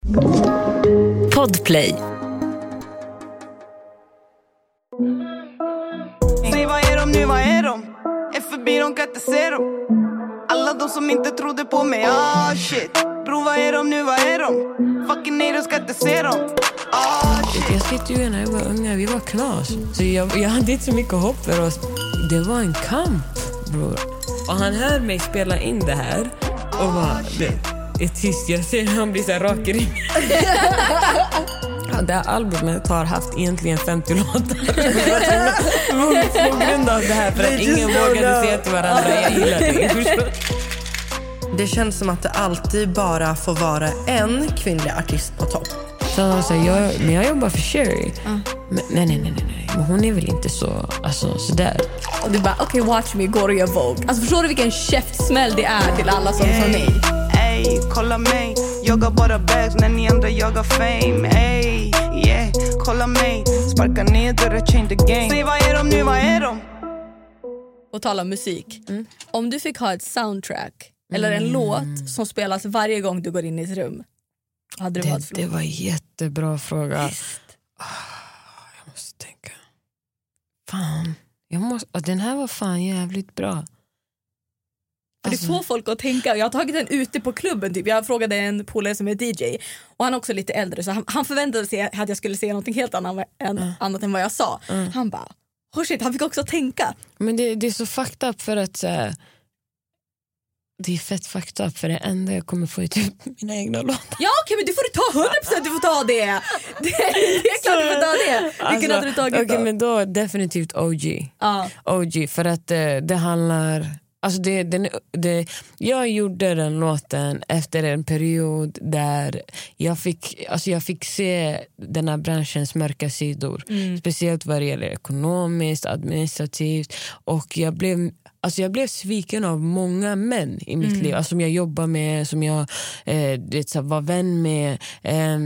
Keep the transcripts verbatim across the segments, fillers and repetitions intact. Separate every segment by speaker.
Speaker 1: Podplay.
Speaker 2: Säg vad är de nu, vad är de? Är förbi, de kan inte se dem. Alla de som inte trodde på mig, ah shit. Bro, vad är de nu, vad är de? Fucking nej, de ska inte se dem. Ah shit.
Speaker 3: Jag sitter ju när jag var unga, vi var knas. Så jag, jag hade inte så mycket hopp för oss. Det var en kamp, bror. Och han hör mig spela in det här. Och bara, det är tyst, jag ser han blir så här rak i ring. Ja, det här albumet har haft egentligen femtio låtar. På grund av det här, för att ingen vågade säga till varandra, jag gillar det.
Speaker 4: Det känns som att det alltid bara får vara en kvinnlig artist på topp.
Speaker 3: Så han sa, jag, men jag jobbar för Sherry. Mm. Men, nej, nej, nej, nej. Men hon är väl inte så, alltså, sådär.
Speaker 5: Och du bara, okej, okay, watch me, go to your Vogue. Alltså förstår du vilken käftsmäll det är till alla som sa nej?
Speaker 2: Ey, kolla mig. Jag har bara bags när ni andra jagar fame. Ey, yeah, kolla mig. Sparka ner dörren, change the game. Säg vad är de nu, vad är de?
Speaker 5: Och tala om musik. Mm. Om du fick ha ett soundtrack eller en
Speaker 3: mm.
Speaker 5: låt som spelas varje gång du går in i ett rum, hade du
Speaker 3: det, det var en jättebra fråga. Oh, jag måste tänka. Fan, jag måste, den här var fan jävligt bra.
Speaker 5: För
Speaker 3: alltså,
Speaker 5: det får folk att tänka. Jag har tagit den ute på klubben typ. Jag frågade en polare som är D J. Och han är också lite äldre. Så han, han förväntade sig att jag skulle säga något helt annat än, mm. annat än vad jag sa. Mm. Han bara, oh shit, han fick också tänka.
Speaker 3: Men det, det är så fucked up för att uh, det är fett fucked up. För det enda jag kommer få är typ mina egna låtar.
Speaker 5: Ja okej, okay, men du får ta hundra procent. Du får ta det. Det, det är klart du får ta det. Vilken alltså, hade du tagit
Speaker 3: okay,
Speaker 5: då?
Speaker 3: Men då definitivt O G.
Speaker 5: Ah.
Speaker 3: O G för att uh, det handlar... Alltså det, den, det, jag gjorde den låten efter en period där jag fick, alltså jag fick se den här branschens mörka sidor. Mm. Speciellt vad det gäller ekonomiskt, administrativt. Och jag blev, alltså jag blev sviken av många män i mitt mm. liv. Alltså som jag jobbar med, som jag eh, vet, så var vän med. Eh,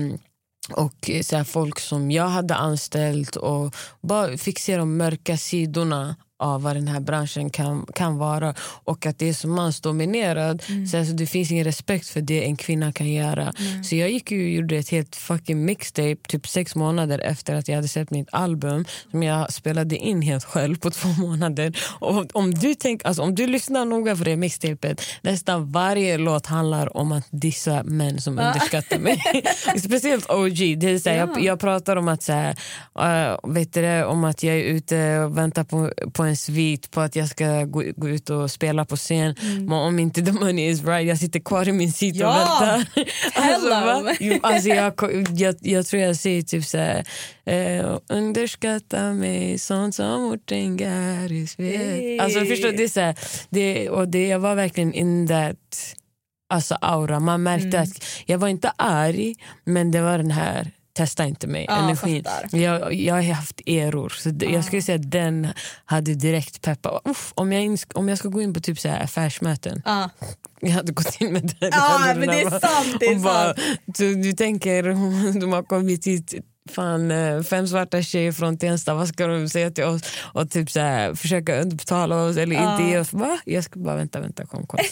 Speaker 3: och så här, folk som jag hade anställt. Och bara fick se de mörka sidorna av vad den här branschen kan, kan vara, och att det är så mansdominerad mm. så alltså, det finns ingen respekt för det en kvinna kan göra. Mm. Så jag gick ju och gjorde ett helt fucking mixtape typ sex månader efter att jag hade sett mitt album som jag spelade in helt själv på två månader. Och om du tänk, alltså, om du lyssnar noga på det mixtapet, nästan varje låt handlar om att dissa män som underskattar mig. Speciellt O G. Det är så här, ja. jag, jag pratar om att så här, uh, vet du, om att jag är ute och väntar på, på en svit på att jag ska gå, gå ut och spela på scen. Mm. Men om inte the money is right, jag sitter kvar i min sit ja. och väntar. Alltså, jo, alltså jag, jag, jag tror jag säger typ så här, eh, underskatta mig sånt som orten Garis vet. Hey. Alltså förstår du, det är så här, det, och det, jag var verkligen in that alltså aura. Man märkte mm. att jag var inte arg, men det var den här testa inte mig,
Speaker 5: ja,
Speaker 3: energin. Jag, jag har haft eror. Så ja. Jag skulle säga att den hade direkt peppa. Uff, om, jag in, om jag ska gå in på typ så här affärsmöten. Ja. Jag hade gått in med den.
Speaker 5: Ja, men det är sant. Det är
Speaker 3: bara,
Speaker 5: sant.
Speaker 3: Du, du tänker, de har kommit hit fan, fem svarta tjejer från Tensta, vad ska de säga till oss? Och typ så här, försöka underbetala oss eller ja. inte ge oss. Va? Jag ska bara vänta, vänta, kom, kom.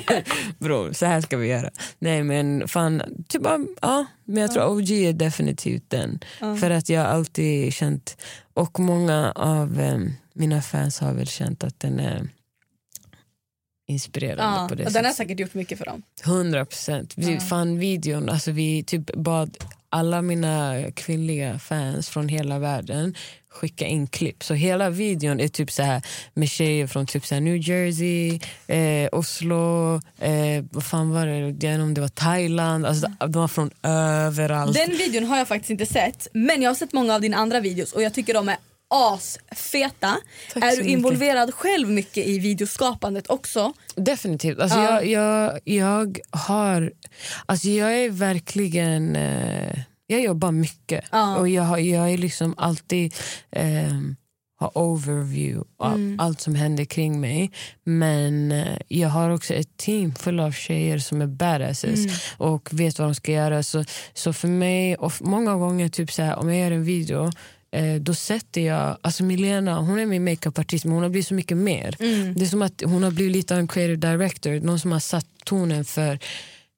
Speaker 3: Bro, så här ska vi göra. Nej, men fan, typ bara, ja, men jag tror ja. O G är definitivt den. Ja. För att jag alltid känt, och många av eh, mina fans har väl känt att den är inspirerande
Speaker 5: ja,
Speaker 3: på det
Speaker 5: och
Speaker 3: sättet.
Speaker 5: Den har säkert gjort mycket för dem.
Speaker 3: hundra procent. Vi ja. fann videon, alltså vi typ bad alla mina kvinnliga fans från hela världen skicka in klipp. Så hela videon är typ så här med tjejer från typ så här New Jersey, eh, Oslo, eh, vad fan var det? Jag om det var Thailand, alltså de var från överallt.
Speaker 5: Den videon har jag faktiskt inte sett, men jag har sett många av dina andra videos och jag tycker de är asfeta. Tack är du involverad mycket. Själv mycket i videoskapandet också?
Speaker 3: Definitivt. Alltså uh. jag, jag, jag har, alltså jag är verkligen, eh, jag jobbar mycket uh. och jag, jag är liksom alltid eh, har overview av mm. allt som händer kring mig, men eh, jag har också ett team full av tjejer som är badasses mm. och vet vad de ska göra. Så, så för mig, och många gånger typ så här, om jag gör en video, då sätter jag, alltså Milena, hon är min makeup-artist, men hon har blivit så mycket mer. Mm. Det är som att hon har blivit lite av en creative director, någon som har satt tonen för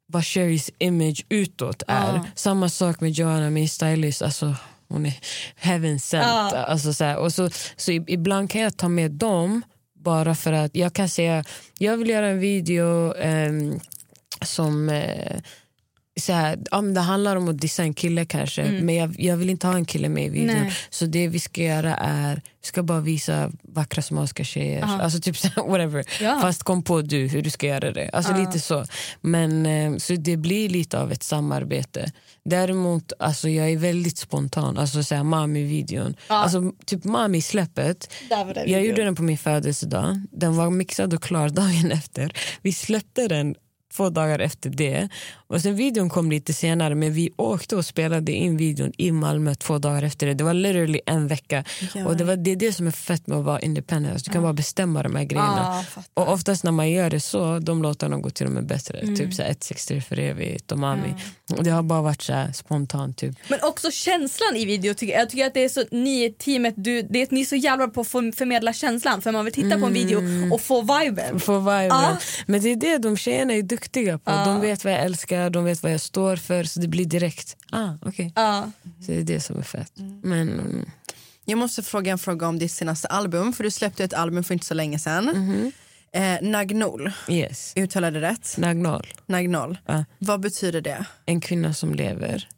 Speaker 3: vad Sherrys image utåt är.
Speaker 5: Ah.
Speaker 3: Samma sak med Joanna, min stylist. Alltså, hon är heaven sent. Ah. Alltså, så här, och så, så ibland kan jag ta med dem bara för att jag kan säga, jag vill göra en video eh, som... Eh, så här, om det handlar om att dissa en kille kanske, mm. men jag, jag vill inte ha en kille med i videon. Nej. Så det vi ska göra är, vi ska bara visa vackra somaliska tjejer. Aha. Alltså typ så här, whatever. Ja. Fast kom på du hur du ska göra det. Alltså ja. lite så. Men så det blir lite av ett samarbete. Däremot, alltså jag är väldigt spontan. Alltså så här, Mami-videon. Ja. Alltså typ Mami-släppet. Jag gjorde den på min födelsedag. Den var mixad och klar dagen efter. Vi släppte den två dagar efter det. Och sen videon kom lite senare, men vi åkte och spelade in videon i Malmö två dagar efter det. Det var literally en vecka. Ja. Och det var det, är det som är fett med att vara independent. Alltså, du kan ja. bara bestämma de här grejerna. Ja, och oftast när man gör det så, de låtarna går till och med bättre. Mm. Typ så ett sextio för evigt och Mami. Ja. Och det har bara varit så här spontant typ.
Speaker 5: Men också känslan i video tycker jag. Jag tycker att det är så, ni teamet, du, det är, ni är så jävla på att förmedla känslan. För man vill titta mm. på en video och få viben.
Speaker 3: Få viben. Ja. Men det är det de tjejerna är duktiga på. Ja. De vet vad jag älskar, de vet vad jag står för, så det blir direkt. Ah, okej. Okay. Ja. Så det är det som är fett. Mm. Men mm.
Speaker 4: jag måste fråga en fråga om ditt senaste album, för du släppte ett album för inte så länge sedan. Mm-hmm. Eh, Nagnol.
Speaker 3: Yes.
Speaker 4: Uttalade rätt?
Speaker 3: Nagnol.
Speaker 4: Nagnol. Uh. Vad betyder det?
Speaker 3: En kvinna som lever.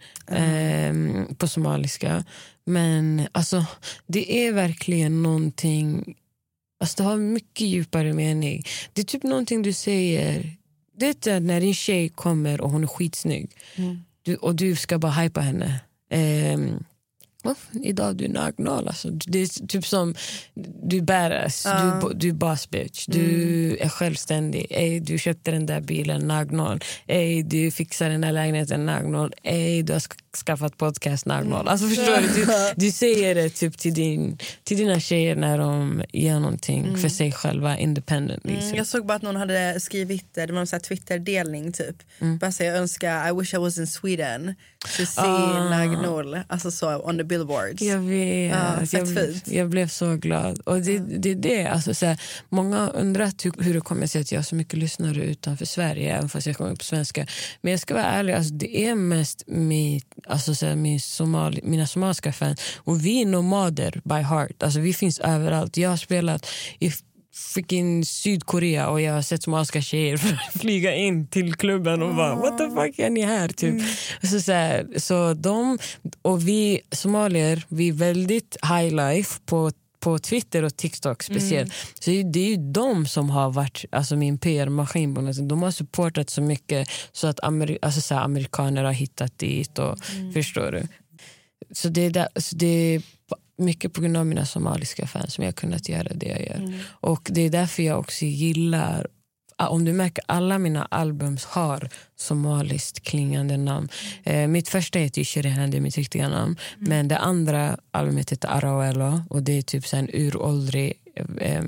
Speaker 3: Mm. Eh, på somaliska. Men alltså, det är verkligen någonting. Alltså det har mycket djupare mening. Det är typ någonting du säger. Det är när din tjej kommer och hon är skitsnygg. Mm. Du, och du ska bara hypa henne. Um, oh, idag du är nagnal. Alltså. Det är typ som du är badass. Uh. Du, du är boss bitch. Du mm. är självständig. Ey, du köpte den där bilen, nagnal. Ey, du fixar den där lägenheten, nagnal. Ey, du har skaffat podcast, nagnal. Alltså förstår du? Du, du säger det typ till, din, till dina tjejer när de gör någonting mm. för sig själva independently.
Speaker 4: Mm, jag såg bara att någon hade skrivit det. Det var en sån här Twitter-delning typ. Mm. Bara säga, jag önskar, I wish I was in Sweden to see ah. nagnol. Alltså så, on the billboards.
Speaker 3: Jag vet.
Speaker 4: Ja,
Speaker 3: jag, blev, jag blev så glad. Och det är det, det. Alltså, så här, många har undrat hur, hur det kommer sig att jag har så mycket lyssnare utanför Sverige, även fast jag kommer på svenska. Men jag ska vara ärlig, alltså, det är mest mitt, alltså, så här, min somali, mina somaliska fans. Och vi är nomader by heart. Alltså, vi finns överallt. Jag har spelat i freaking Sydkorea och jag har sett somaliska tjejer flyga in till klubben och bara, what the fuck är ni här typ. Mm. Så, så, här, så de och vi somalier, vi är väldigt high life på på Twitter och TikTok speciellt. Mm. Så det är ju de som har varit, alltså min P R-maskin. De har supportat så mycket så att Ameri- alltså så här, amerikaner har hittat dit och mm. förstår du. Så det är, där, så det är mycket på grund av mina somaliska fans som jag har kunnat göra det jag gör. Mm. Och det är därför jag också gillar, om du märker, alla mina albums har somaliskt klingande namn. Eh, mitt första heter ju Shirihan, det är mitt riktiga namn. Mm. Men det andra albumet heter Arawelo och det är typ så en uråldrig eh,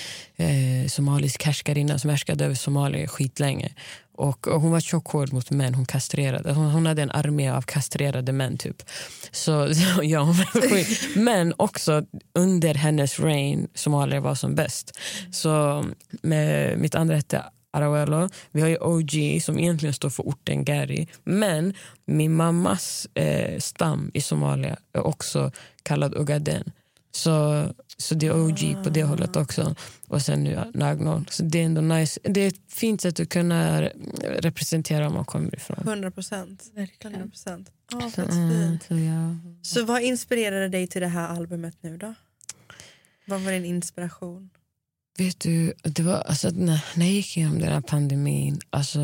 Speaker 3: eh, somalisk härskarinna som härskade över Somalia skitlänge. Och, och hon var tjockhård mot män, hon kastrerade. Hon, hon hade en armé av kastrerade män typ. Så ja, hon var skit. Men också under hennes reign Somalia var som bäst. Så med, mitt andra hette Arawelo. Vi har ju O G som egentligen står för orten Gari. Men min mammas eh, stam i Somalia är också kallad Ogaden. Så, så det är O G på det hållet också. Och sen nu Nagnol. Så det är ändå nice. Det är ett fint sätt att kunna representera om man kommer ifrån.
Speaker 4: hundra procent. hundra procent. Oh, så,
Speaker 3: mm, så, ja.
Speaker 4: Så vad inspirerade dig till det här albumet nu då? Vad var din inspiration?
Speaker 3: Vet du, det var alltså när, när jag gick igenom den här pandemin, alltså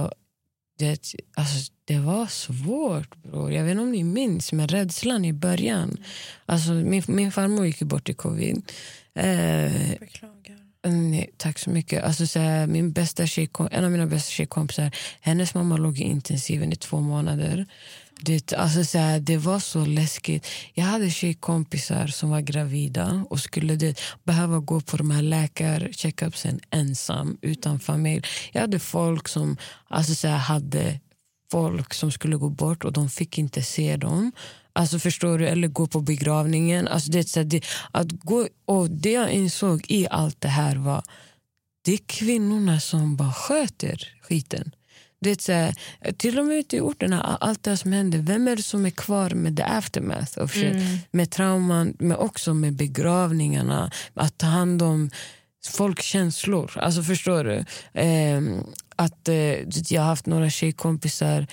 Speaker 3: det, alltså det var svårt, bror. Jag vet inte om ni minns, men rädslan i början. Alltså min, min farmor gick bort i covid. Eh,
Speaker 4: Beklagar.
Speaker 3: Nej, tack så mycket. Alltså, så här, min bästa tjejkom- en av mina bästa tjejkompisar, hennes mamma låg i intensiven i två månader. Det, alltså, så här, det var så läskigt. Jag hade tjejkompisar som var gravida och skulle det, behöva gå på de här läkarcheckupsen ensam, utan familj. Jag hade folk som alltså, så här, hade folk som skulle gå bort och de fick inte se dem. Alltså förstår du, eller gå på begravningen. Alltså det, så det, att gå, och det jag insåg i allt det här var, det är kvinnorna som bara sköter skiten. Det är så här, till och med ute i orterna, allt det som händer, vem är det som är kvar med the aftermath of shit? Mm. Med trauman, men också med begravningarna, att ta hand om folks känslor. Alltså förstår du? Eh, att eh, jag har haft några tjejkompisar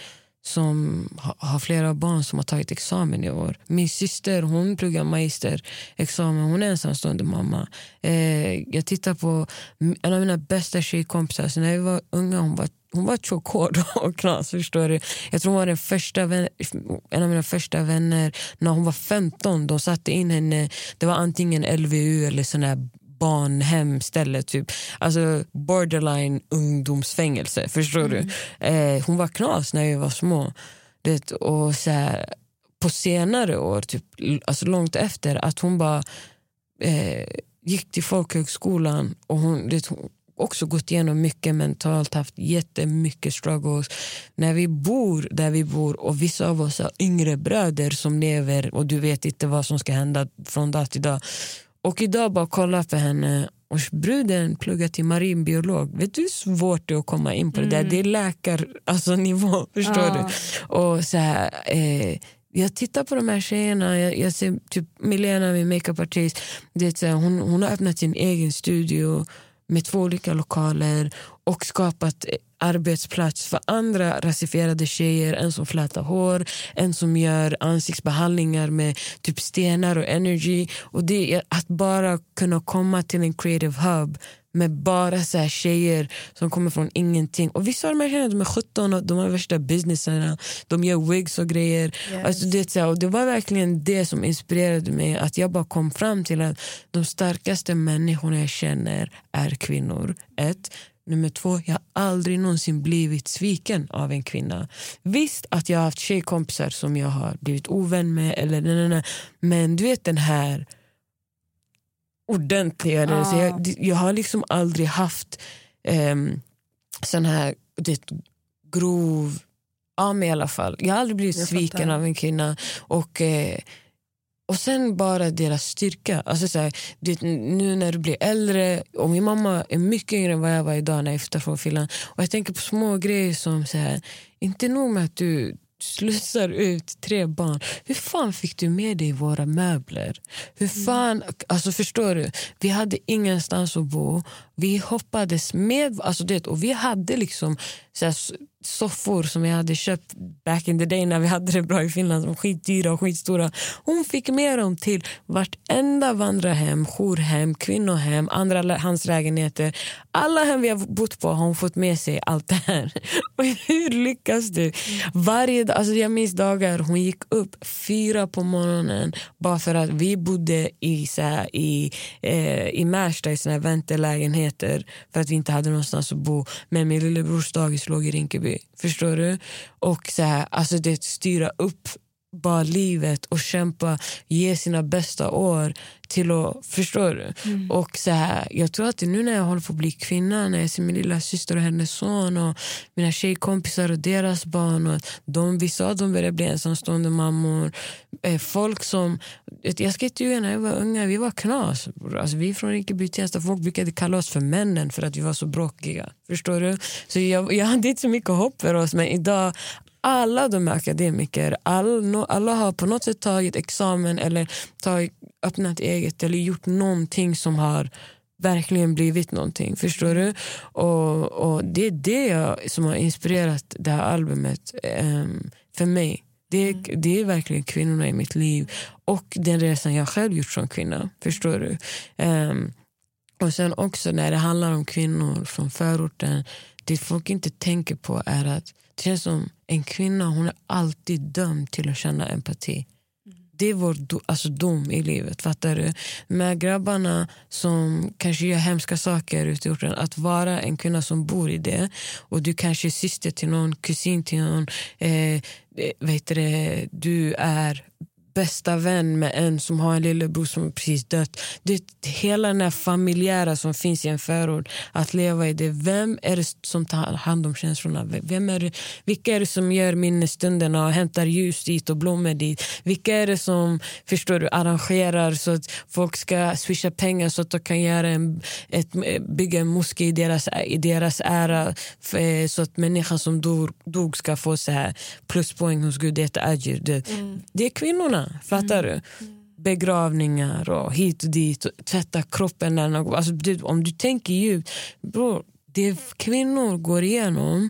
Speaker 3: som ha, har flera barn som har tagit examen i år. Min syster, hon pluggar magisterexamen. Hon är ensamstående mamma. Eh, jag tittar på en av mina bästa tjejkompisar. Så när vi var unga, hon var Hon var tjockhård och knas, förstår du. Jag tror hon var den första vän, en av mina första vänner. När hon var femton, de satte in henne. Det var antingen L V U eller sån här barnhemställe typ. Alltså borderline ungdomsfängelse, förstår mm. du. Eh, hon var knas när vi var små. Det, och så här, på senare år, typ, alltså långt efter, att hon bara eh, gick till folkhögskolan och hon... Det, hon också gått igenom mycket mentalt, haft jättemycket struggles. När vi bor där vi bor och vissa av oss har yngre bröder som lever och du vet inte vad som ska hända från dag till dag. Och idag bara kolla på henne och bruden pluggar till marinbiolog. Vet du hur svårt det är att komma in på det mm. där? Det är läkar, alltså nivå, förstår ah. du? Och så här... Eh, jag tittar på de här tjejerna, jag, jag ser typ Milena, min makeup-artist, det är så här, hon, hon har öppnat sin egen studio med två olika lokaler och skapat arbetsplats för andra rasifierade tjejer. En som flätar hår, en som gör ansiktsbehandlingar med typ stenar och energy. Och det är att bara kunna komma till en creative hub med bara så här tjejer som kommer från ingenting. Och vissa av de här tjejerna, de är sjutton och de har värsta businessarna. De gör wigs och grejer. Yes. Alltså det, så här, och det var verkligen det som inspirerade mig. Att jag bara kom fram till att de starkaste människorna jag känner är kvinnor. Ett. Nummer två, jag har aldrig någonsin blivit sviken av en kvinna. Visst att jag har haft tjejkompisar som jag har blivit ovän med. Eller, nej, nej, nej. Men du vet den här... ordentligare. Ah. Så jag, jag har liksom aldrig haft um, sån här det, grov ja, men i alla fall. Jag har aldrig blivit jag sviken fattar. Av en kvinna och eh, och sen bara deras styrka. Alltså så här, det, nu när du blir äldre och min mamma är mycket yngre än vad jag var idag när jag flyttade från Finland och jag tänker på små grejer som så här, inte nog med att du slussar ut tre barn. Hur fan fick du med dig våra möbler? Hur fan, alltså förstår du? Vi hade ingenstans att bo. Vi hoppades med, alltså det, och vi hade liksom så här, soffor som jag hade köpt back in the day när vi hade det bra i Finland, som skitdyra och skitstora. Hon fick med dem till vartenda vandrarhem, jourhem, kvinnohem, andra hans lägenheter. Alla hem vi har bott på har hon fått med sig allt det här. Och hur lyckas du? Varje, alltså jag minns dagar hon gick upp fyra på morgonen bara för att vi bodde i, så här, i, eh, i Märsta i såna här väntelägenheter för att vi inte hade någonstans att bo. Men min lillebrors dagis låg i Rinkeby. Förstår du? Och så här, alltså det styra upp bara livet och kämpa, ge sina bästa år till att, förstår du? Mm. Och så här, jag tror att nu när jag håller på att bli kvinna, när jag ser min lilla syster och hennes son och mina tjejkompisar och deras barn och de, vissa av dem börjar bli ensamstående mammor, folk som, jag ska inte ljuga, när jag var unga, vi var knas, alltså vi från Rinkeby Tensta, folk brukade kalla oss för männen för att vi var så bråkiga, förstår du? Så jag, jag hade inte så mycket hopp för oss, men idag alla de är akademiker, alla, alla har på något sätt tagit examen eller tagit, öppnat eget eller gjort någonting som har verkligen blivit någonting, förstår du? Och, och det är det som har inspirerat det här albumet um, för mig. Det är, mm. det är verkligen kvinnorna i mitt liv och den resan jag själv gjort som kvinna, förstår du? Um, och sen också när det handlar om kvinnor från förorten, det folk inte tänker på är att det känns som en kvinna, hon är alltid dömd till att känna empati. Mm. Det är vår do, alltså dom i livet, fattar du? Med grabbarna som kanske gör hemska saker ute i orten, att vara en kvinna som bor i det och du kanske är syster till någon, kusin till någon, eh, vet du, du är bästa vän med en som har en lillebror som precis dött. Det är hela den här familjära som finns i en förord att leva i det. Vem är det som tar hand om känslorna? Vem är det, vilka är det som gör minnestunderna och hämtar ljus dit och blommor dit? Vilka är det som, förstår du, arrangerar så att folk ska swisha pengar så att de kan göra en, ett, bygga en moské i deras, i deras ära för, så att människan som dog, dog ska få så här pluspoäng hos Gud. Det är ajir. Det, mm. det är kvinnorna. Fattar mm. du? Begravningar och hit och dit och tvätta kroppen där. Alltså, du, om du tänker djupt, bro, det kvinnor går igenom,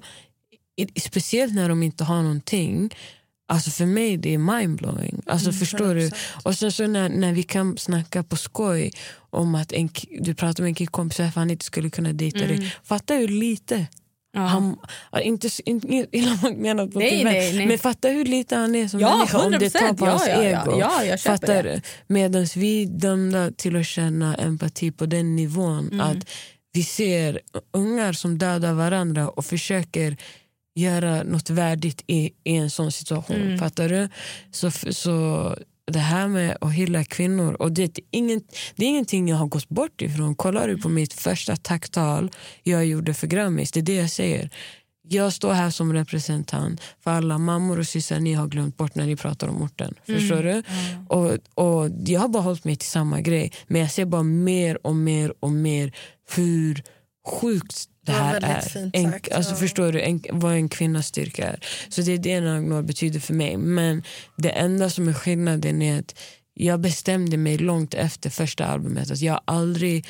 Speaker 3: speciellt när de inte har någonting. Alltså för mig det är mindblowing. Alltså mm, förstår du? Och sen så när, när vi kan snacka på skoj om att en, du pratar med en killkompis att han inte skulle kunna dejta mm. dig. Fattar du lite? Ja. Han, inte inte menat på nej, nej, nej. Men fatta hur lite han är som ja, människa om det tar på ja, hans ja, ego.
Speaker 5: Ja, jag
Speaker 3: fattar
Speaker 5: det.
Speaker 3: Du? Medan vi dömda till att känna empati på den nivån mm. att vi ser ungar som dödar varandra och försöker göra något värdigt i, i en sån situation. Mm. Fattar du? Så, så det här med att hylla kvinnor, och det är, ingen, det är ingenting jag har gått bort ifrån. Kollar du på mitt första tacktal jag gjorde för Grammis, det är det jag säger. Jag står här som representant för alla mammor och systrar ni har glömt bort när ni pratar om orten. Mm. Förstår du? Mm. Och, och jag har bara hållit mig till samma grej. Men jag ser bara mer och mer och mer hur sjukt det här det är. En, alltså, ja. Förstår du en, vad en kvinnas styrka är. Så det är det Nagnor betyder för mig. Men det enda som är skillnaden är att jag bestämde mig långt efter första albumet att jag aldrig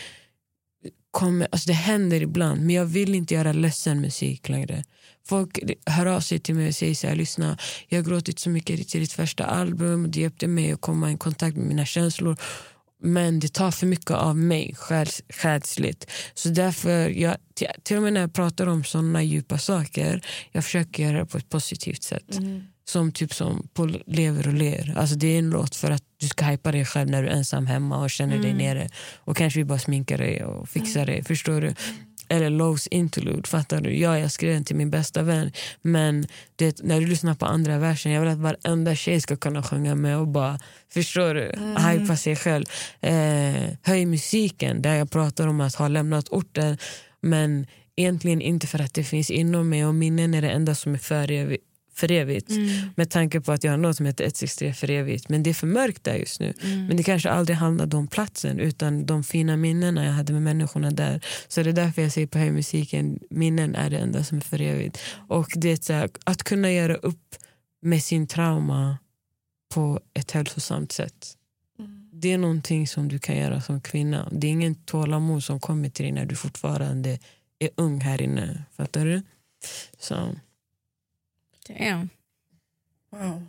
Speaker 3: kommer, alltså det händer ibland, men jag vill inte göra ledsen musik längre. Folk hör av sig till mig och säger så här: lyssna, jag har gråtit så mycket till ditt första album, det hjälpte mig att komma i kontakt med mina känslor, men det tar för mycket av mig själs, själsligt. Så därför, jag, till, till och med när jag pratar om sådana djupa saker, jag försöker göra det på ett positivt sätt. Mm. Som typ som på Lever och ler. Alltså det är en låt för att du ska hypa dig själv när du är ensam hemma och känner mm. dig nere. Och kanske vi bara sminkar dig och fixar mm. dig, förstår du? Eller Lowe's interlude, fattar du? Ja, jag skrev den till min bästa vän. Men det, när du lyssnar på andra versen, jag vill att varenda tjej ska kunna sjunga med och bara, förstår du? Mm. Hypa sig själv. Eh, höj musiken, där jag pratar om att ha lämnat orten. Men egentligen inte för att det finns inom mig, och minnen är det enda som är för evigt. för evigt. Mm. Med tanke på att jag har något som heter ett sex tre för evigt. Men det är för mörkt där just nu. Mm. Men det kanske aldrig handlade om platsen, utan de fina minnena jag hade med människorna där. Så det är därför jag säger på höjmusiken, minnen är det enda som är för evigt. Och det är så här, att kunna göra upp med sin trauma på ett hälsosamt sätt. Mm. Det är någonting som du kan göra som kvinna. Det är ingen tålamod som kommer till dig när du fortfarande är ung här inne. Fattar du? Så...
Speaker 5: Damn.
Speaker 4: Wow.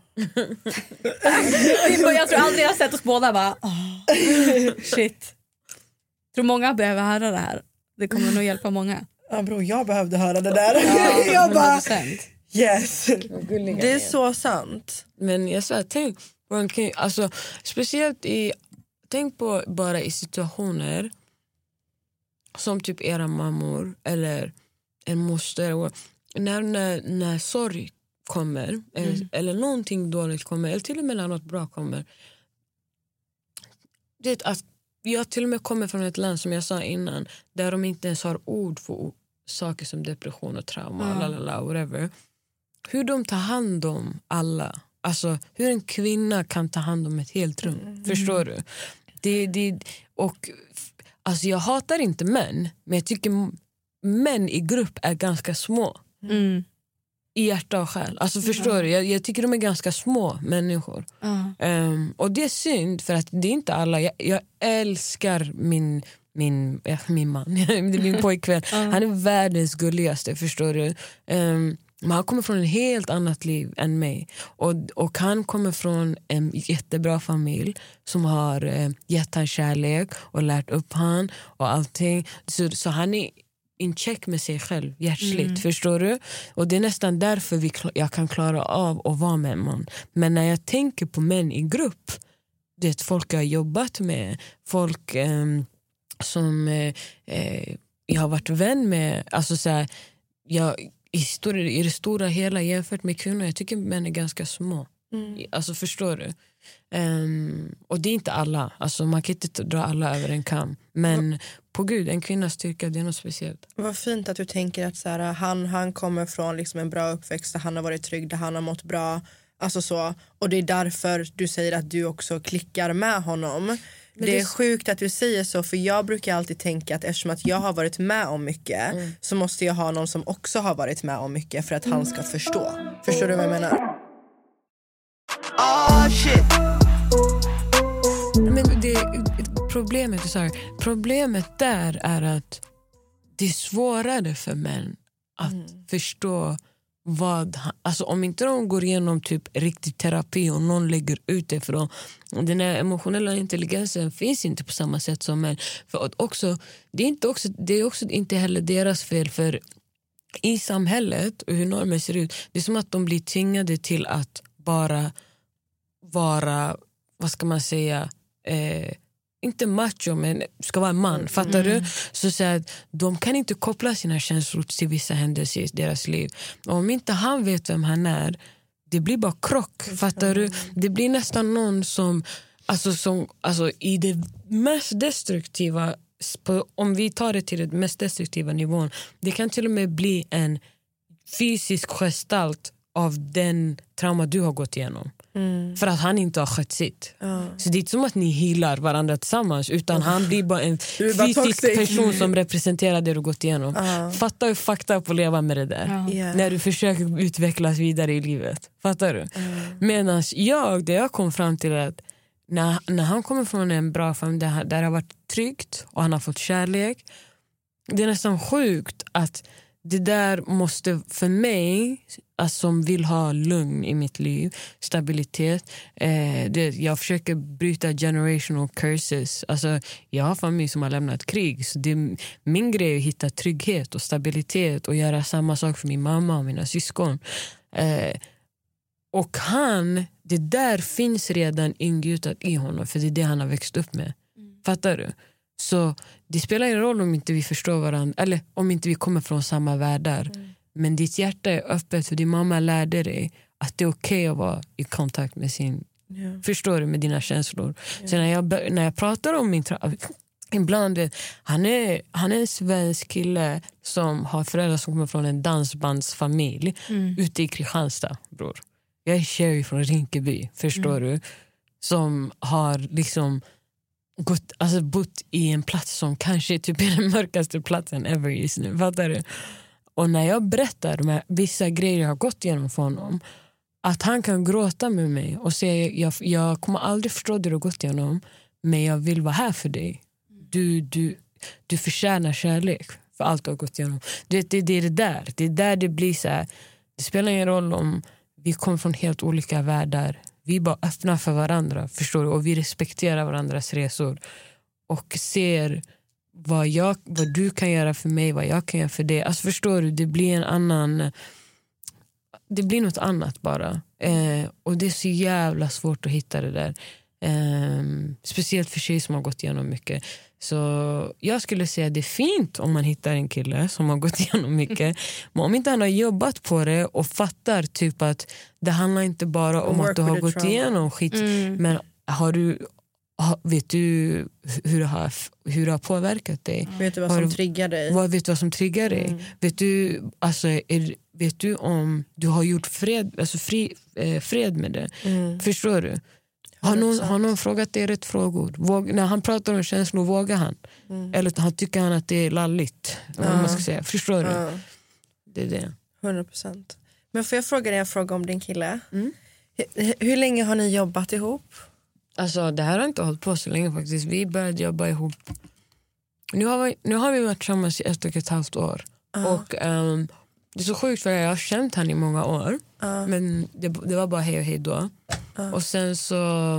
Speaker 5: Jag tror aldrig jag har sett oss båda bara oh, shit. Jag tror många behöver höra det här. Det kommer nog hjälpa många.
Speaker 4: Ja bro, jag behövde höra det där. Ja, jag bara yes. Det är så sant.
Speaker 3: Men jag sa, tänk på en, alltså, speciellt i, tänk på bara i situationer som typ era mammor eller en moster, när, när, när sorg kommer mm. eller, eller någonting dåligt kommer, eller till och med när något bra kommer. Det att jag till och med kommer från ett land, som jag sa innan, där de inte ens har ord för ord, saker som depression och trauma, mm. lalala, whatever. Hur de tar hand om alla, alltså hur en kvinna kan ta hand om ett helt rum, mm. förstår du? Det, det, och alltså jag hatar inte män, men jag tycker män i grupp är ganska små. Mm. I hjärta och själ. Alltså förstår mm. du, jag, jag tycker de är ganska små människor. Mm. Um, och det är synd, för att det är inte alla. Jag, jag älskar min min, ja, min man, min pojkvän. Mm. Han är världens gulligaste, förstår du. Um, men han kommer från ett helt annat liv än mig. Och, och han kommer från en jättebra familj som har uh, gett han kärlek och lärt upp han och allting. Så, så han är in check med sig själv, hjärtsligt, mm. förstår du? Och det är nästan därför vi, jag kan klara av att vara med en man. Men när jag tänker på män i grupp, det är folk jag har jobbat med, folk eh, som eh, jag har varit vän med, alltså så här, jag, i, stor, i det stora hela jämfört med kvinnor, jag tycker män är ganska små. Mm. Alltså förstår du? Um, och det är inte alla. Alltså man kan inte dra alla över en kam. Men Va? på Gud, en kvinnas styrka, det är något speciellt.
Speaker 4: Vad fint att du tänker att så här, han, han kommer från liksom en bra uppväxt där han har varit trygg, där han har mått bra. Alltså så. Och det är därför du säger att du också klickar med honom. Men det är det... sjukt att du säger så, för jag brukar alltid tänka att eftersom att jag har varit med om mycket mm. så måste jag ha någon som också har varit med om mycket för att han ska förstå. Förstår du vad jag menar?
Speaker 2: Oh shit.
Speaker 3: Men det, problemet, sorry, problemet där är att det är svårare för män att mm. förstå vad han, alltså om inte de går igenom typ riktig terapi och någon lägger ut det, för den här emotionella intelligensen finns inte på samma sätt som män. För att också, det är inte också, det är också inte heller deras fel, för i samhället och hur normen ser ut, det är som att de blir tvingade till att bara vara, vad ska man säga, eh, inte macho men ska vara en man, mm. fattar mm. du? Så, så att de kan inte koppla sina känslor till vissa händelser i deras liv. Och om inte han vet vem han är, det blir bara krock, mm. fattar du? Det blir nästan någon som, alltså, som alltså, i det mest destruktiva, på, om vi tar det till den mest destruktiva nivån, det kan till och med bli en fysisk gestalt av den trauma du har gått igenom. Mm. För att han inte har skött sitt. Uh. Så det är inte som att ni healar varandra tillsammans, utan uh. han blir bara en fysisk bara person som representerar det du gått igenom. Uh. Fatta hur fakta på att leva med det där. Uh. Yeah. När du försöker utvecklas vidare i livet. Fattar du? Uh. Medan jag, det jag kom fram till att när, när han kommer från en bra familj där, där det har varit tryggt och han har fått kärlek, det är nästan sjukt att det där måste för mig, alltså, som vill ha lugn i mitt liv, stabilitet, eh, det, jag försöker bryta generational curses. Alltså, jag har familj som har lämnat krig, så det, min grej är att hitta trygghet och stabilitet och göra samma sak för min mamma och mina syskon. Eh, och han, det där finns redan ingjutat i honom, för det är det han har växt upp med. Mm. Fattar du? Så det spelar ingen roll om inte vi förstår varandra, eller om inte vi kommer från samma världar. Mm. Men ditt hjärta är öppet, för din mamma lärde dig att det är okej att vara i kontakt med sin, yeah. förstår du, med dina känslor. Yeah. Så när jag, när jag pratar om min tra- ibland vet, han är, han är en svensk kille som har föräldrar som kommer från en dansbandsfamilj mm. ute i Kristianstad, bror. Jag är tjej från Rinkeby, förstår mm. du? Som har liksom gått, alltså bott i en plats som kanske typ är den mörkaste platsen ever just nu, fattar du? Och när jag berättar med vissa grejer jag har gått igenom för honom, att han kan gråta med mig och säga jag, jag kommer aldrig förstå det du har gått igenom, men jag vill vara här för dig. Du, du, du förtjänar kärlek för allt du har gått igenom. Du vet, det, det är det där. Det är där det blir så här, det spelar ingen roll om vi kommer från helt olika världar. Vi är bara öppna för varandra, förstår du? Och vi respekterar varandras resor. Och ser vad, jag, vad du kan göra för mig, vad jag kan göra för dig. Alltså förstår du, det blir en annan... Det blir något annat bara. Eh, och det är så jävla svårt att hitta det där. Eh, speciellt för tjejer som har gått igenom mycket. Så jag skulle säga att det är fint om man hittar en kille som har gått igenom mycket. Men om inte han har jobbat på det och fattar typ att det handlar inte bara om att du har gått igenom skit. Mm. Men har du, vet du hur det har, hur det har påverkat dig?
Speaker 4: Mm. Vet du vad som har, triggar dig?
Speaker 3: Vad, vet du vad som triggar dig? Mm. Vet du, alltså, är, vet du om du har gjort fred, alltså fri, eh, fred med det? Mm. Förstår du? Har någon, har någon frågat dig rätt frågor? Våg, när han pratar om känslor, vågar han? Mm. Eller han tycker han att det är lalligt? Ja. Man ska säga. Förstår ja. du? Det är det.
Speaker 4: hundra procent. Men får jag fråga dig en fråga om din kille? Mm. Hur, hur länge har ni jobbat ihop?
Speaker 3: Alltså det här har inte hållit på så länge faktiskt. Vi började jobba ihop. Nu har vi, nu har vi varit tillsammans i ett och ett halvt år. Uh. Och um, det är så sjukt för jag har känt han i många år. Uh. Men det, det var bara hej och hej då. Uh. Och sen så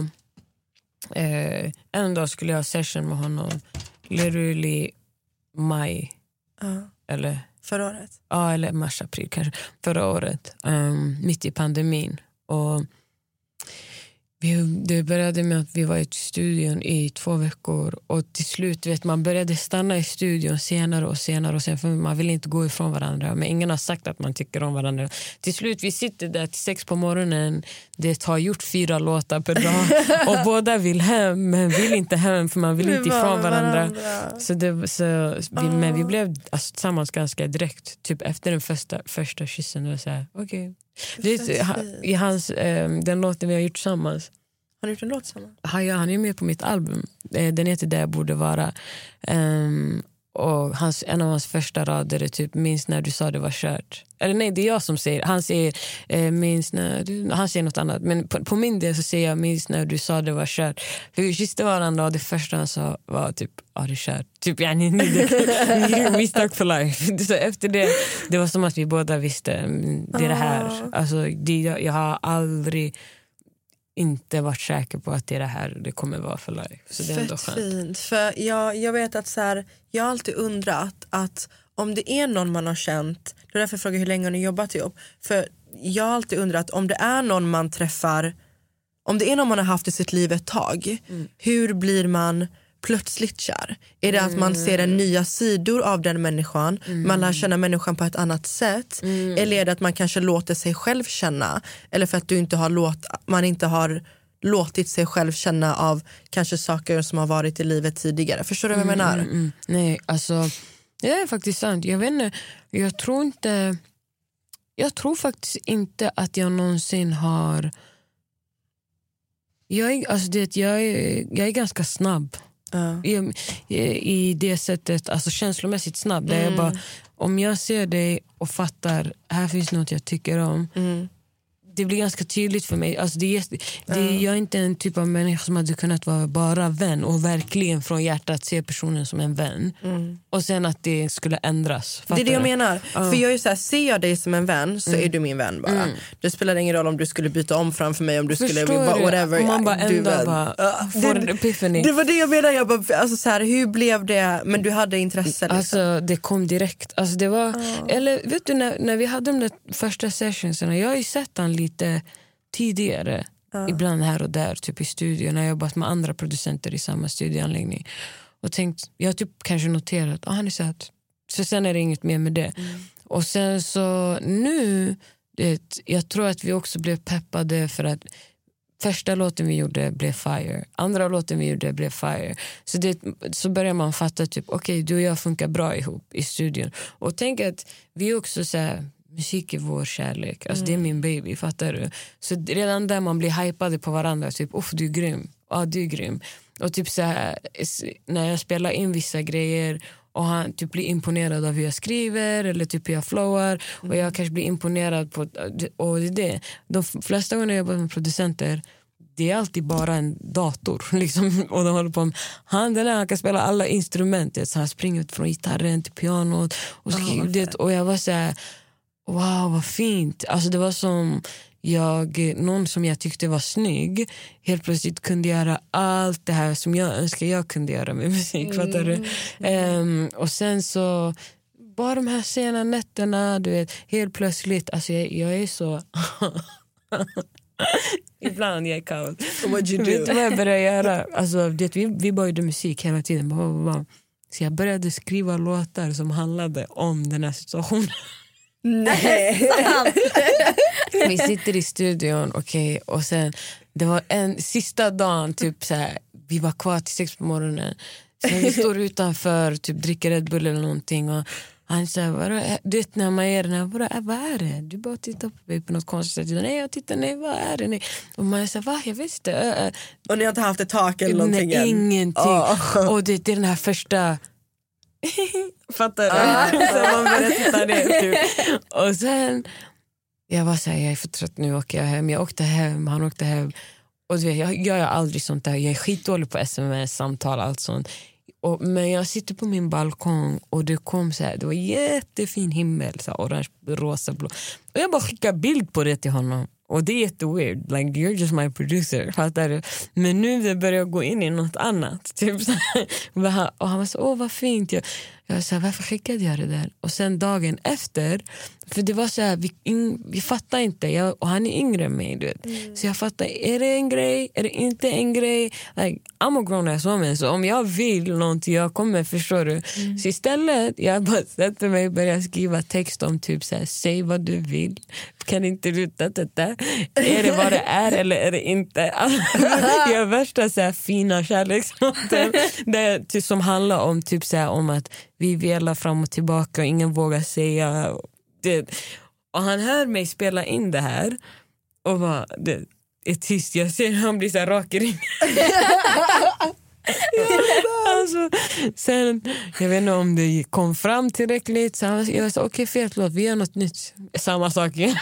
Speaker 3: eh, en dag skulle jag ha session med honom literally maj uh. eller
Speaker 4: förra året.
Speaker 3: Ja, eller mars, april kanske förra året, um, mitt i pandemin. Och vi, det började med att vi var i studion i två veckor och till slut vet man började stanna i studion senare och senare och sen för man vill inte gå ifrån varandra men ingen har sagt att man tycker om varandra. Till slut vi sitter där till sex på morgonen, det har gjort fyra låtar per dag och båda vill hem men vill inte hem för man vill inte ifrån varandra. varandra. Så det, så vi, oh. Men vi blev alltså, tillsammans ganska direkt typ efter den första, första kyssen och så här, okej. Okay. Det, i hans, eh, den låten vi har gjort tillsammans.
Speaker 4: Har ni gjort en låt tillsammans?
Speaker 3: Han, ja, han är med på mitt album. Eh, den heter Där jag borde vara. Um, och hans, en av hans första rader är typ minns när du sa det var kört. Eller nej, det är jag som säger. Han säger eh, minns när du, han säger något annat. Men på, på min del så säger jag minns när du sa det var kört. För vi kysste varandra och det första han sa var typ ja det är kört. Typ ja ni we stuck for life. Så efter det, det var som att vi båda visste det är det här. Alltså det, jag, jag har aldrig inte varit säker på att det är det här det kommer vara för life. Så det är ändå skönt.
Speaker 4: Fint. För jag, jag vet att så här, jag har alltid undrat att om det är någon man har känt, det är därför jag frågar hur länge har ni jobbat ihop. För jag har alltid undrat om det är någon man träffar, om det är någon man har haft i sitt liv ett tag, mm. hur blir man plötsligt kär? Är det mm. att man ser en nya sidor av den människan, mm. man lär känna människan på ett annat sätt, mm. eller är det att man kanske låter sig själv känna, eller för att du inte har låt, man inte har låtit sig själv känna av kanske saker som har varit i livet tidigare. Förstår du vad jag
Speaker 3: mm,
Speaker 4: menar?
Speaker 3: Mm, mm. Nej, alltså det är faktiskt sant. Jag vet inte, jag tror inte jag tror faktiskt inte att jag någonsin har jag är, alltså det, jag är, jag är ganska snabb. Uh. I, i det sättet, alltså känslomässigt snabb där mm. jag bara, om jag ser dig och fattar här finns något jag tycker om mm. det blir ganska tydligt för mig. Alltså det är, det är, jag är inte en typ av människa som hade kunnat vara bara vän och verkligen från hjärtat se personen som en vän. Mm. Och sen att det skulle ändras.
Speaker 4: Fattar det är det jag du? menar. Uh. För jag är ju så här, ser jag dig som en vän så mm. är du min vän bara. Mm. Det spelar ingen roll om du skulle byta om framför mig, om du
Speaker 3: Förstår
Speaker 4: skulle bara, whatever.
Speaker 3: Om man bara ändå bara uh, får en epiphany.
Speaker 4: Det var det jag menar. Jag bara, alltså så här, hur blev det? Men du hade intresse liksom.
Speaker 3: Alltså det kom direkt. Alltså det var, uh. eller vet du när, när vi hade de där första sessionsarna, jag har ju sett han lite tidigare, uh. ibland här och där typ i studion, när jag jobbat med andra producenter i samma studioanläggning och tänkt, jag har typ kanske noterat att ah, han är söt, så sen är det inget mer med det mm. och sen så nu det, jag tror att vi också blev peppade för att första låten vi gjorde blev fire, andra låten vi gjorde blev fire, så, det, så börjar man fatta typ okej, okay, du och jag funkar bra ihop i studion och tänk att vi också så här, musik är vår kärlek, alltså mm. det är min baby, fattar du? Så redan där man blir hypade på varandra, typ, uff du är grym, ja du är grym. Och typ så här, när jag spelar in vissa grejer och han typ blir imponerad av hur jag skriver eller typ hur jag flowar mm. och jag kanske blir imponerad på, och det är det. De flesta gånger jag jobbar med producenter, det är alltid bara en dator liksom, och de håller på med han, den här, han kan spela alla instrument, så han springer från gitarren till pianot och, så, oh, det, och jag var så här wow, vad fint. Alltså det var som jag, någon som jag tyckte var snygg helt plötsligt kunde göra allt det här som jag önskar jag kunde göra med musik, mm. fattar du? Mm. Um, och sen så bara de här sena nätterna, du vet, helt plötsligt, alltså jag, jag är så ibland jag är kall.
Speaker 4: What you do?
Speaker 3: Vet du vad jag började göra? Alltså det, vi, vi började musik hela tiden. Så jag började skriva låtar som handlade om den här situationen.
Speaker 4: Nej.
Speaker 3: Vi sitter i studion, okej, okay, och sen det var en sista dagen typ så här, vi var kvar till sex på morgonen. Sen vi står utanför, typ dricker Red Bull eller någonting och han säger, du vet när man är den här, vad är det? Du bara tittar på mig på något konstigt sätt. Nej, jag tittar, nej, vad är det? Nej. Och man säger, va, jag visste. Äh,
Speaker 4: och ni har inte haft ett tak eller någonting?
Speaker 3: Nej, ingenting. Oh. Och det, det är den här första fattar du? Ah. Så man börjar titta ner typ. Och sen jag var så här, jag är för trött, nu åker jag hem. Jag åkte hem, han åkte hem. Och du vet, jag, jag gör aldrig sånt där. Jag är skitdålig på sms, samtal, allt sånt. Och, men jag sitter på min balkong och det kom så här, det var jättefin himmel, så här, orange, rosa, blå. Och jag bara skickar bild på det till honom. Och det är jätteweird, like you're just my producer, fattar du? Men nu det börjar gå in i något annat typ så här. Och han var så, åh vad fint, jag, Jag var så här, varför skickade jag det där? Och sen dagen efter, för det var så här, vi, in, vi fattar inte, jag, och han är yngre än mig, du vet. Mm. Så jag fattar, är det en grej? Är det inte en grej? Like, I'm a grown ass woman, så om jag vill någonting, jag kommer, förstår du? Mm. Så istället, jag bara sätter mig och börjar skriva text om typ så här, säg vad du vill. Kan inte du ta det? Är det vad det är eller är det inte? Alltså, jag är värsta så här, fina kärlekslåten där, som handlar om typ så här, om att vi velar fram och tillbaka och ingen vågar säga det. Och han hör mig spela in det här och bara, det är tyst. Jag ser han blir så här rak i ringen. Alltså, sen, jag vet inte om det kom fram tillräckligt, så han, jag sa okej, okay, fel låt, vi gör något nytt. Samma sak igen.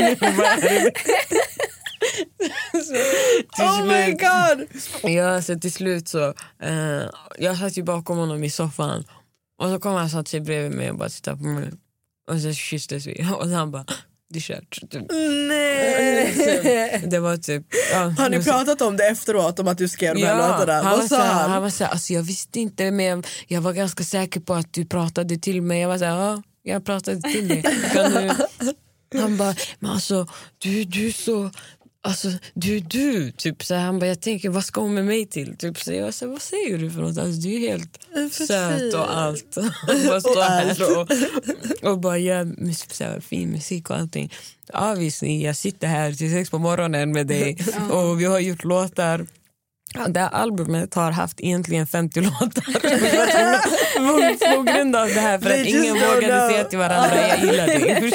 Speaker 3: Så,
Speaker 4: oh my
Speaker 3: slut,
Speaker 4: god.
Speaker 3: ja, så till slut så uh, jag satt ju bakom honom i soffan och så kom han och satt sig bredvid mig och bara tittade på mig och så kysstes vi och så han bara, det är kört typ.
Speaker 4: Nej.
Speaker 3: Så, det var typ ja,
Speaker 4: har ni pratat om det efteråt, om att du skrev de här
Speaker 3: ja,
Speaker 4: låtarna?
Speaker 3: Han
Speaker 4: Vad sa
Speaker 3: han?
Speaker 4: han?
Speaker 3: Han var så här, alltså jag visste inte, men jag var ganska säker på att du pratade till mig. Jag var så här, ja, jag pratade till dig. Kan du? Han bara, men alltså du, du så, alltså du, du, typ så här, han bara, jag tänker, vad ska hon med mig till? Typ så jag sa, vad säger du för något? Alltså du är helt söt och allt. Bara stå här och, och bara gör så här, fin musik och allting. Avvisning, jag sitter här till sex på morgonen med dig och vi har gjort låtar. Ja, det här albumet har haft egentligen femtio låtar på grund av det här, för att ingen vågade säga till varandra, jag gillar dig.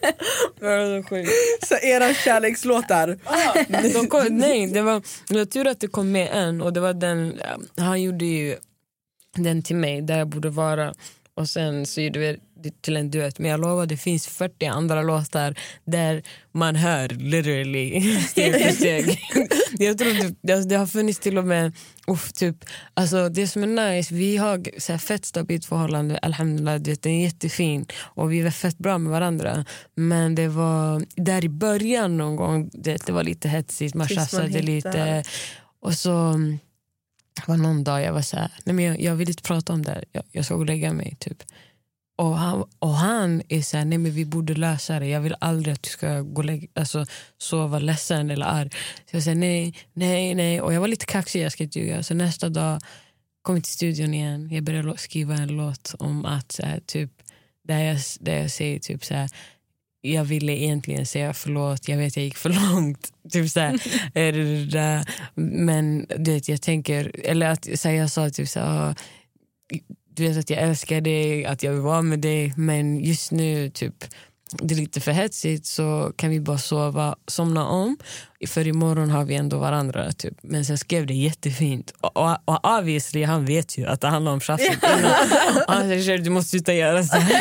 Speaker 4: Så era kärlekslåtar?
Speaker 3: De kom, nej, det var, det var tur att det kom med en, och det var den, han gjorde ju den till mig där jag borde vara, och sen så gjorde vi till en duett, men jag lovar, det finns fyrtio andra låtar där man hör literally steg för steg. Jag tror det, det har funnits till och med uff, typ, alltså det som är nice, vi har så här fett stabilt förhållande, alhamdulillah, det är jättefin och vi var fett bra med varandra, men det var där i början någon gång, det, det var lite hetsigt, man tjafsade lite, och så var någon dag jag var så här, nej men jag, jag vill inte prata om det, jag, jag ska gå och lägga mig typ. Och han, och han är så här, nej men vi borde lösa det. Jag vill aldrig att du ska gå lägga, alltså, sova ledsen eller arg. Så jag säger nej, nej, nej. Och jag var lite kaxig, jag ska inte ljuga. Så nästa dag kom jag till studion igen. Jag började skriva en låt om att så här, typ, där jag, där jag säger typ så här, jag ville egentligen säga förlåt, jag vet jag gick för långt. Typ så här, är det där. Men du vet, jag tänker, eller att så här, jag sa typ så här, du vet att jag älskar dig, att jag vill vara med dig, men just nu typ det är lite för hetsigt, så kan vi bara sova, somna om, för imorgon har vi ändå varandra typ. Men sen skrev det jättefint och, och, och obviously han vet ju att det handlar om tjafset. Han säger, du måste sluta göra så här.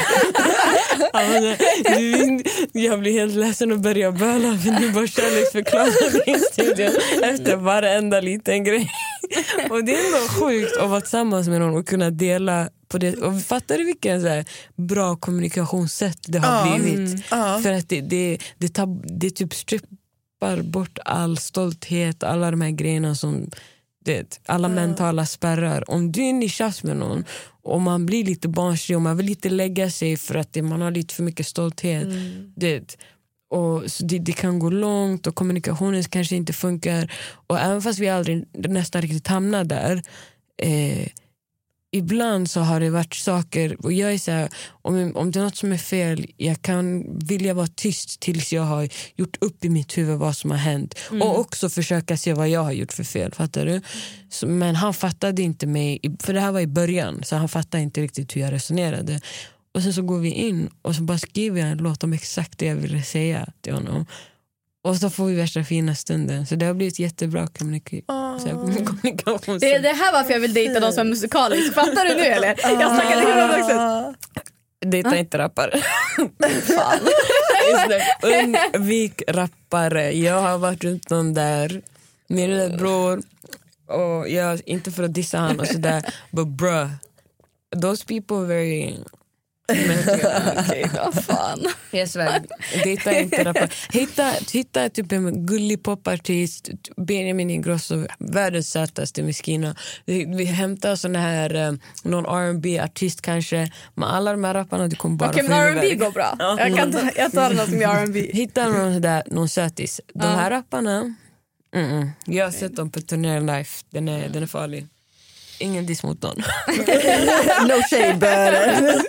Speaker 3: Jag blir helt ledsen och börjar böla, för ni bara kärleksförklarar i studion efter varenda liten grej. Och det är ändå sjukt att vara tillsammans med någon och kunna dela på det. Och fattar du vilken så här bra kommunikationssätt det har
Speaker 4: mm.
Speaker 3: blivit? Mm. För att det, det, det, tar, det typ strippar bort all stolthet, alla de här grejerna som det, alla mm. mentala spärrar. Om du är inne i tjafs med någon och man blir lite barnslig och man vill lite lägga sig för att det, man har lite för mycket stolthet. Mm. Det, och så det, det kan gå långt och kommunikationen kanske inte funkar. Och även fast vi aldrig nästan riktigt hamnar där, eh, ibland så har det varit saker, och jag är så här, om, om det är något som är fel, jag kan vilja vara tyst tills jag har gjort upp i mitt huvud vad som har hänt. Mm. Och också försöka se vad jag har gjort för fel, fattar du? Så, men han fattade inte mig, för det här var i början, så han fattade inte riktigt hur jag resonerade. Och sen så går vi in och så bara skriver jag en låt om exakt det jag ville säga till honom. Och så får vi värsta fina stunden. Så det har blivit jättebra kommunik- oh. kommunikation.
Speaker 5: Det är det här varför jag vill dejta de som är musikalisk. Fattar du nu eller? Jag snackade hur också.
Speaker 3: Dejta inte rappare. Fan. Undvik rappare. Jag har varit runt någon där. Min lilla bror. Och jag, inte för att dissa han och sådär. But bruh. Those people are very...
Speaker 5: Okej, vad fan.
Speaker 3: Jag svär, dejta inte rappare. Hitta, hitta typ en gullig popartist, Benjamin Ingrosso, världens sötaste miskina. Vi, vi hämtar sån här um, någon R and B-artist kanske, men alla de här rapparna du kommer bara
Speaker 5: okay,
Speaker 3: få
Speaker 5: R and B
Speaker 3: huvud.
Speaker 5: går bra. Jag kan ta, jag tar något som är R and B.
Speaker 3: Hitta någon där, någon sötis. De
Speaker 5: ja.
Speaker 3: här rapparna, mm-mm. jag har sett dem på Turner Life. Den är, den är farlig. Ingen diss mot dem.
Speaker 4: No shade, but...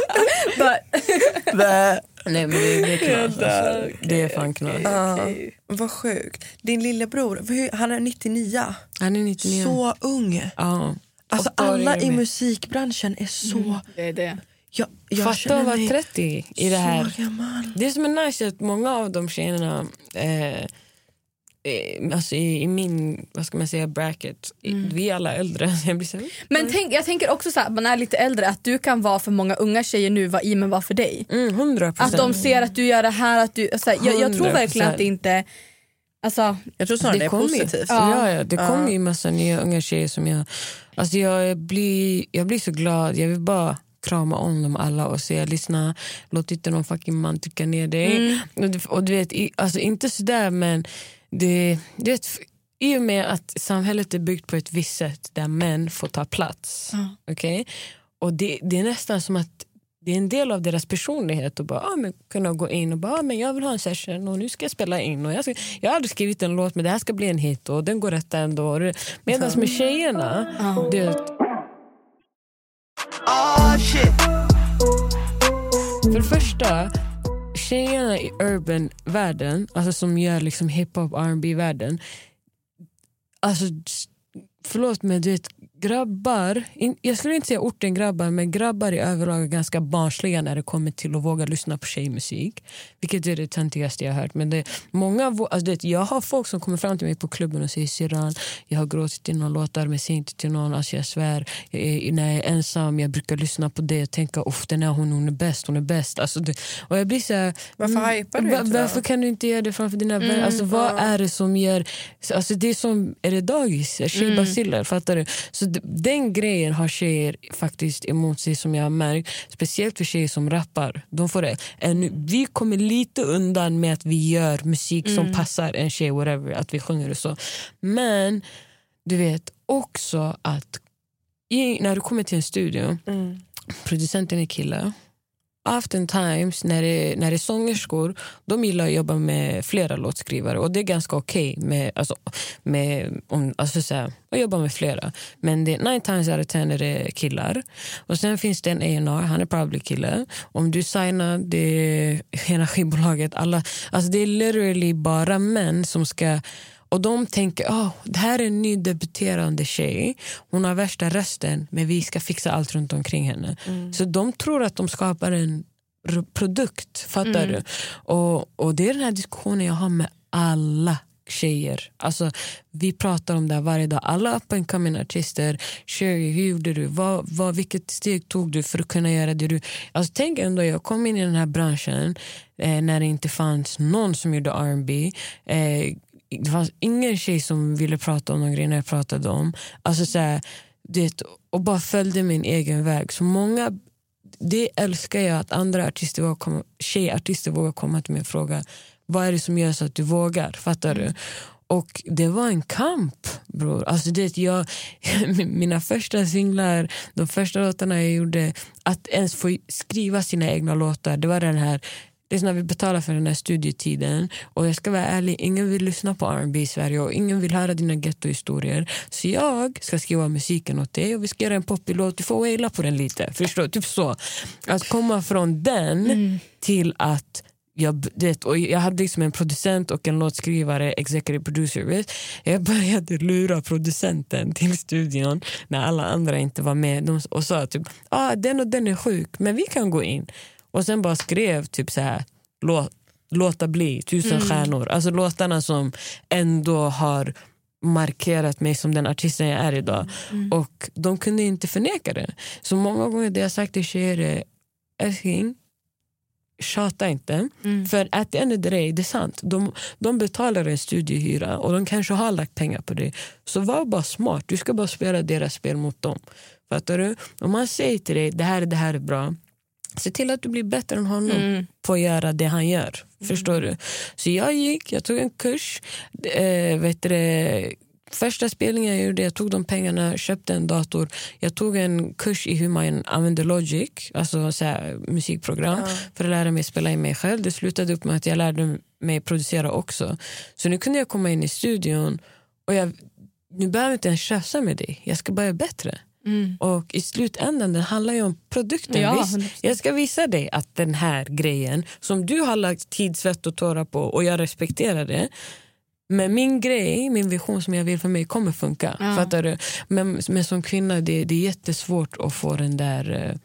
Speaker 5: but...
Speaker 3: Nej, men det, det är knas. Alltså. Det är fan knas.
Speaker 4: Okay. Uh, vad sjukt. Din lillebror, han är nittionio.
Speaker 3: Han är nittionio.
Speaker 4: Så ung.
Speaker 3: Uh.
Speaker 4: Alltså alla i musikbranschen är så... Mm,
Speaker 5: det är det.
Speaker 4: Jag, jag
Speaker 3: Fatta att vara trettio i det här.
Speaker 4: Gammal.
Speaker 3: Det som är nice är att många av de tjejerna eh, alltså i, i min, vad ska man säga, bracket, mm. vi är alla äldre. Jag blir så,
Speaker 5: men tänk, jag tänker också så här, man är lite äldre, att du kan vara för många unga tjejer nu vad Imen var för dig.
Speaker 3: Mm, hundra procent.
Speaker 5: Att de ser att du gör det här, att du, så här, jag, jag tror verkligen att det inte, alltså,
Speaker 4: jag tror snarare det är positivt.
Speaker 3: Ja, ja, det kommer ju massa nya unga tjejer som jag, alltså jag blir, jag blir så glad, jag vill bara krama om dem alla och säga, lyssna, låt inte någon fucking man tycka ner dig. Mm. Och, du, och du vet, alltså inte sådär, men det, du vet, i och med att samhället är byggt på ett visst sätt där män får ta plats. Mm. Okay? Och det, det är nästan som att det är en del av deras personlighet att bara, ah, men kunna gå in och bara, ah, men jag vill ha en session och nu ska jag spela in och jag, ska, jag har aldrig skrivit en låt, men det här ska bli en hit och den går rätt ändå. Medan med tjejerna, mm. det,
Speaker 2: oh, shit.
Speaker 3: för det första, tjejerna i urban-världen, alltså som gör liksom hiphop, R and B-världen, alltså förlåt men du vet, grabbar, in, jag skulle inte säga orten grabbar, men grabbar i överlag är ganska barnsliga när det kommer till att våga lyssna på tjejmusik, vilket är det töntigaste jag har hört. Men det är många, alltså det, jag har folk som kommer fram till mig på klubben och säger, syrran, jag har gråtit i några låtar men säger inte till någon, alltså jag svär, jag är, när jag är ensam, jag brukar lyssna på det och tänka, uff, den är hon, hon är bäst, hon är bäst, alltså det, och jag blir så här,
Speaker 4: varför mm, hypar du
Speaker 3: var,
Speaker 4: inte
Speaker 3: varför kan du inte göra det framför dina vänner? Mm, alltså vad ja. är det som gör, alltså det är som, är det dagis, tjejbaciller, mm. fattar du? Så den grejen har tjejer faktiskt emot sig, som jag har märkt, speciellt för tjejer som rappar. De får det. En, vi kommer lite undan med att vi gör musik mm. som passar en tjej, whatever, att vi sjunger och så. Men du vet också att i, när du kommer till en studio, mm. producenten är kille. Oftentimes när det, när det är sångerskor, de gillar att jobba med flera låtskrivare och det är ganska okej okay med, alltså, med om, alltså så här, att jobba med flera, men det, nine times out of ten är det killar. Och sen finns det en A and R, han är probably kille. Om du signar det energibolaget, alla, alltså det är literally bara män som ska. Och de tänker, oh, det här är en ny debuterande tjej. Hon har värsta rösten, men vi ska fixa allt runt omkring henne. Mm. Så de tror att de skapar en r- produkt, fattar mm. du? Och, och det är den här diskussionen jag har med alla tjejer. Alltså, vi pratar om det varje dag. Alla up and coming artister. Sherry, hur gjorde du? Vad, vad, vilket steg tog du för att kunna göra det du... Alltså, tänk ändå, jag kom in i den här branschen eh, när det inte fanns någon som gjorde R and B. Eh, Det fanns ingen tjej som ville prata om de grejerna jag pratade om. Alltså så här, det, och bara följde min egen väg. Så många, det älskar jag, att andra artister vågar komma, tjejartister vågar komma till mig och fråga, vad är det som gör så att du vågar? Fattar du? Och det var en kamp, bror. Alltså det, jag, mina första singlar, de första låtarna jag gjorde, att ens få skriva sina egna låtar, det var den här. Det är när vi betalar för den här studietiden. Och jag ska vara ärlig, ingen vill lyssna på R and B i Sverige och ingen vill höra dina ghettohistorier. Så jag ska skriva musiken åt dig och vi ska göra en poppilåt. Du får waila på den lite, förstår? Typ så. Att komma från den mm. till att jag, det, och jag hade liksom en producent och en låtskrivare, executive producer, vet? Jag började lura producenten till studion när alla andra inte var med. De, och sa typ, ah, den och den är sjuk, men vi kan gå in. Och sen bara skrev typ så här, låt, låta bli, tusen mm. stjärnor. Alltså låtarna som ändå har markerat mig som den artisten jag är idag. Mm. Och de kunde inte förneka det. Så många gånger det jag sagt till tjejer är, älskling, tjata inte. Mm. För att det enda det är, det är sant. De, de betalar en studiehyra och de kanske har lagt pengar på det. Så var bara smart. Du ska bara spela deras spel mot dem. Fattar du? Om man säger till dig, det här, det här är bra. Se till att du blir bättre än honom
Speaker 5: Mm.
Speaker 3: på att göra det han gör. Mm. Förstår du? Så jag gick, jag tog en kurs. Eh, vet du, första spelningen jag gjorde, jag tog de pengarna, köpte en dator. Jag tog en kurs i hur man använder Logic, alltså så här, musikprogram, mm. för att lära mig spela in mig själv. Det slutade upp med att jag lärde mig producera också. Så nu kunde jag komma in i studion och jag, nu behöver jag inte ens tjafsa med dig. Jag ska bara göra bättre. Mm. Och i slutändan det handlar ju om produkten.
Speaker 5: Ja,
Speaker 3: visst? Jag ska visa dig att den här grejen som du har lagt tid, svett och tårar på, och jag respekterar det, men min grej, min vision som jag vill för mig kommer funka. Ja. Fattar du? Men, men som kvinna det, det är jättesvårt att få den där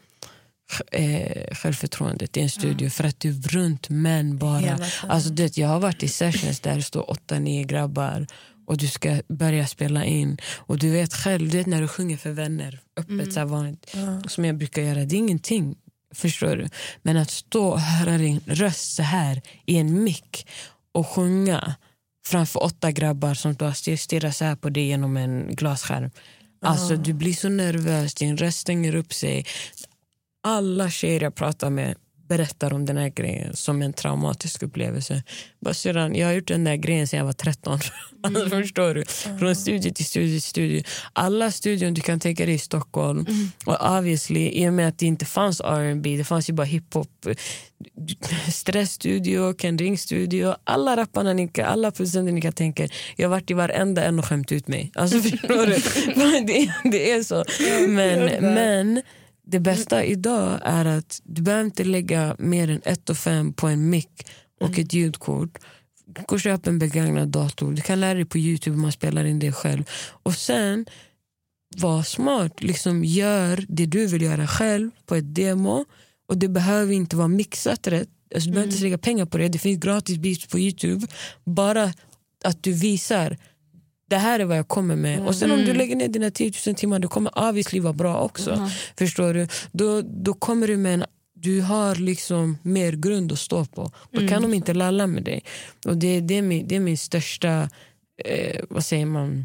Speaker 3: eh, självförtroendet i en studio, ja. För att du är runt män bara. Alltså, det, jag har varit i sessions där det står åtta, nio grabbar och du ska börja spela in och du vet själv, du vet när du sjunger för vänner öppet mm. så här vanligt, ja. Som jag brukar göra, det är ingenting, förstår du, men att stå och höra din röst så här i en mick och sjunga framför åtta grabbar som då stirrar så här på dig genom en glasskärm, alltså du blir så nervös, din röst stänger upp sig. Alla tjejer jag pratar med berättar om den här grejen som en traumatisk upplevelse. Bara sedan, jag har gjort den där grejen sedan jag var tretton. Mm. Förstår du? Från studie till studie till studie. Alla studion du kan tänka dig i Stockholm. Mm. Och obviously, i och med att det inte fanns R and B, det fanns ju bara hiphop, stressstudio, Kendrick-studio, alla rapparna ni kan, alla producenter ni kan tänka. Jag har varit i varenda en och skämt ut mig. Alltså förstår du? det, det är så. Men, men det bästa idag är att du behöver inte lägga mer än ett och fem på en mic och mm. ett ljudkort. Du kan köpa en begagnad dator. Du kan lära dig på YouTube hur man spelar in det själv. Och sen, var smart. Liksom gör det du vill göra själv på ett demo. Och det behöver inte vara mixat rätt. Alltså, du behöver mm. inte lägga pengar på det. Det finns gratis beats på YouTube. Bara att du visar, det här är vad jag kommer med. Mm. Och sen om du lägger ner dina tio tusen timmar, då kommer obviously vara bra också. Mm. Förstår du? Då, då kommer du med en, du har liksom mer grund att stå på. Då mm. kan de inte lalla med dig. Och det, det, är, min, det är min största, eh, vad säger man?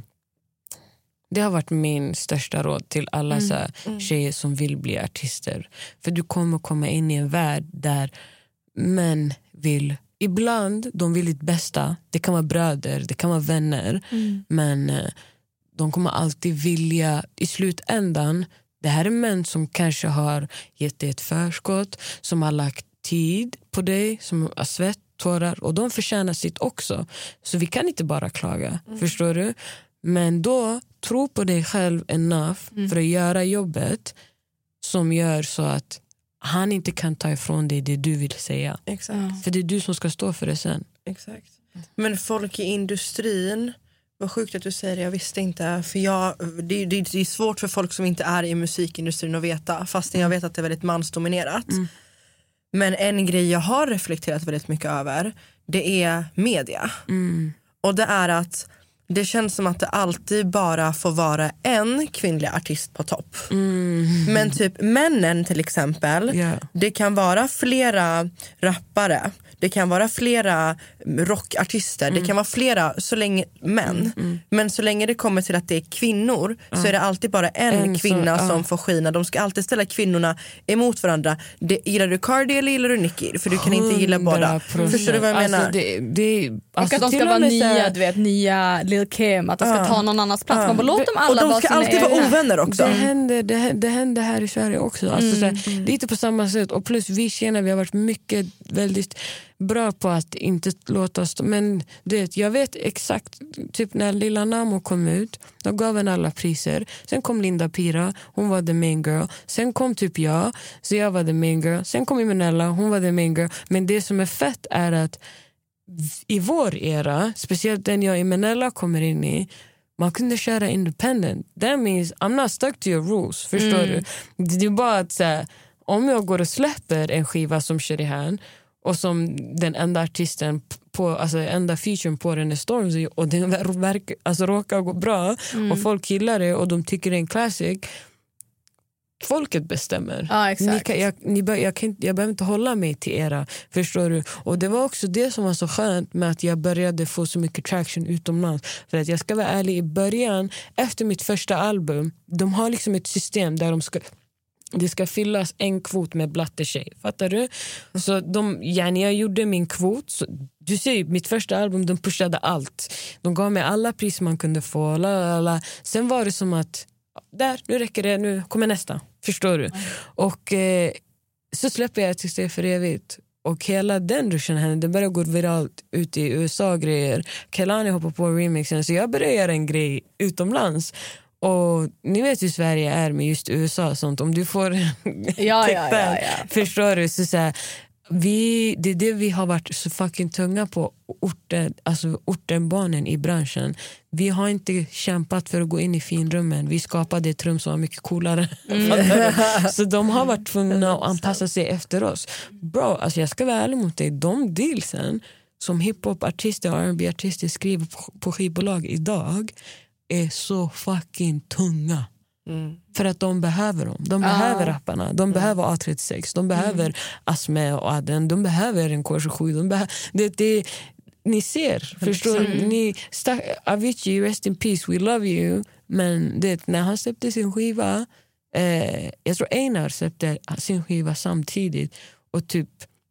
Speaker 3: Det har varit min största råd till alla mm. så här, mm. tjejer som vill bli artister. För du kommer komma in i en värld där män vill, ibland de vill ditt bästa. Det kan vara bröder, det kan vara vänner. Mm. Men eh, de kommer alltid vilja, i slutändan, det här är män som kanske har gett dig ett förskott, som har lagt tid på dig, som har svett, tårar, och de förtjänar sitt också. Så vi kan inte bara klaga, mm. förstår du? Men då, tro på dig själv enough mm. för att göra jobbet som gör så att han inte kan ta ifrån dig det du vill säga.
Speaker 4: Exakt.
Speaker 3: För det är du som ska stå för det sen.
Speaker 4: Exakt. Men folk i industrin, vad sjukt att du säger det, jag visste inte. För jag, det, det, det är svårt för folk som inte är i musikindustrin att veta. Fastän jag vet att det är väldigt mansdominerat. Mm. Men en grej jag har reflekterat väldigt mycket över, det är media. Mm. Och det är att det känns som att det alltid bara får vara en kvinnlig artist på topp. Mm. Men typ männen till exempel, yeah. det kan vara flera rappare, det kan vara flera rockartister, mm. det kan vara flera, så länge män. Mm. Mm. Men så länge det kommer till att det är kvinnor uh. så är det alltid bara en, en kvinna så, uh. som får skina. De ska alltid ställa kvinnorna emot varandra. Det, gillar du Cardi eller gillar du Nicki? För du kan inte gilla båda. Förstår du vad jag menar?
Speaker 3: Alltså, det, det, alltså,
Speaker 5: och att de ska vara nya, du vet, nya Lil Kim, att de ska uh. ta någon annans plats. Uh. Man bara, låt dem alla
Speaker 4: och de ska alltid vara ovänner också.
Speaker 3: Det händer, det, det händer här i Sverige också. Alltså, mm. så här, lite på samma sätt. Och plus vi känner, vi har varit mycket väldigt bra på att inte låta oss, men det, jag vet exakt, typ när Lilla Namo kom ut, då gav en alla priser. Sen kom Linda Pira, hon var the main girl. Sen kom typ jag, så jag var the main girl. Sen kom Imenella, hon var the main girl. Men det som är fett är att i vår era, speciellt den jag och Imenella kommer in i, man kunde köra independent. That means I'm not stuck to your rules, förstår mm. du? Det är bara att så här, om jag går och släpper en skiva som Sherihan och som den enda artisten på, alltså enda featuren på den är Stormzy, och den verkar, alltså råkar gå bra mm. och folk gillar det och de tycker det är en classic, folket bestämmer.
Speaker 5: Ja, exakt.
Speaker 3: Ni kan, jag, ni bör, jag, kan, jag behöver inte hålla mig till era, förstår du? Och det var också det som var så skönt med att jag började få så mycket traction utomlands. För att jag ska vara ärlig, i början, efter mitt första album, de har liksom ett system där de ska det ska fyllas en kvot med blattetjej. Fattar du? Så de, ja, när jag gjorde min kvot, så, du ser ju, mitt första album, de pushade allt. De gav mig alla pris man kunde få. Lalala. Sen var det som att, där, nu räcker det, nu kommer nästa. Förstår du? Mm. Och eh, så släpper jag till Steg för evigt. Och hela den ruschen henne, det började gå viralt ut i U S A-grejer. Kelani hoppar på remixen, så jag började göra en grej utomlands. Och ni vet hur Sverige är med just U S A och sånt. Om du får
Speaker 5: ja, ja, ja, ja.
Speaker 3: förstår du, så, så här, vi, det är det vi har varit så fucking tunga på orten, alltså ortenbarnen i branschen. Vi har inte kämpat för att gå in i finrummen. Vi skapade ett rum som var mycket coolare. Mm. Så de har varit tvungna att anpassa sig efter oss. Bro, alltså jag ska vara ärlig mot dig. De dealsen som hiphop-artister och R and B-artister skriver på, på skivbolag idag är så fucking tunga. Mm. För att de behöver dem. De behöver ah. rapparna. De mm. behöver A trettiosex. De behöver mm. Asme och Aden. De behöver en K tjugosju. De behöver, det, det, ni ser. Förstår mm. ni? Avicii, rest in peace. We love you. Men det, när han släppte sin skiva, eh, jag tror Einar släppte sin skiva samtidigt. Och typ,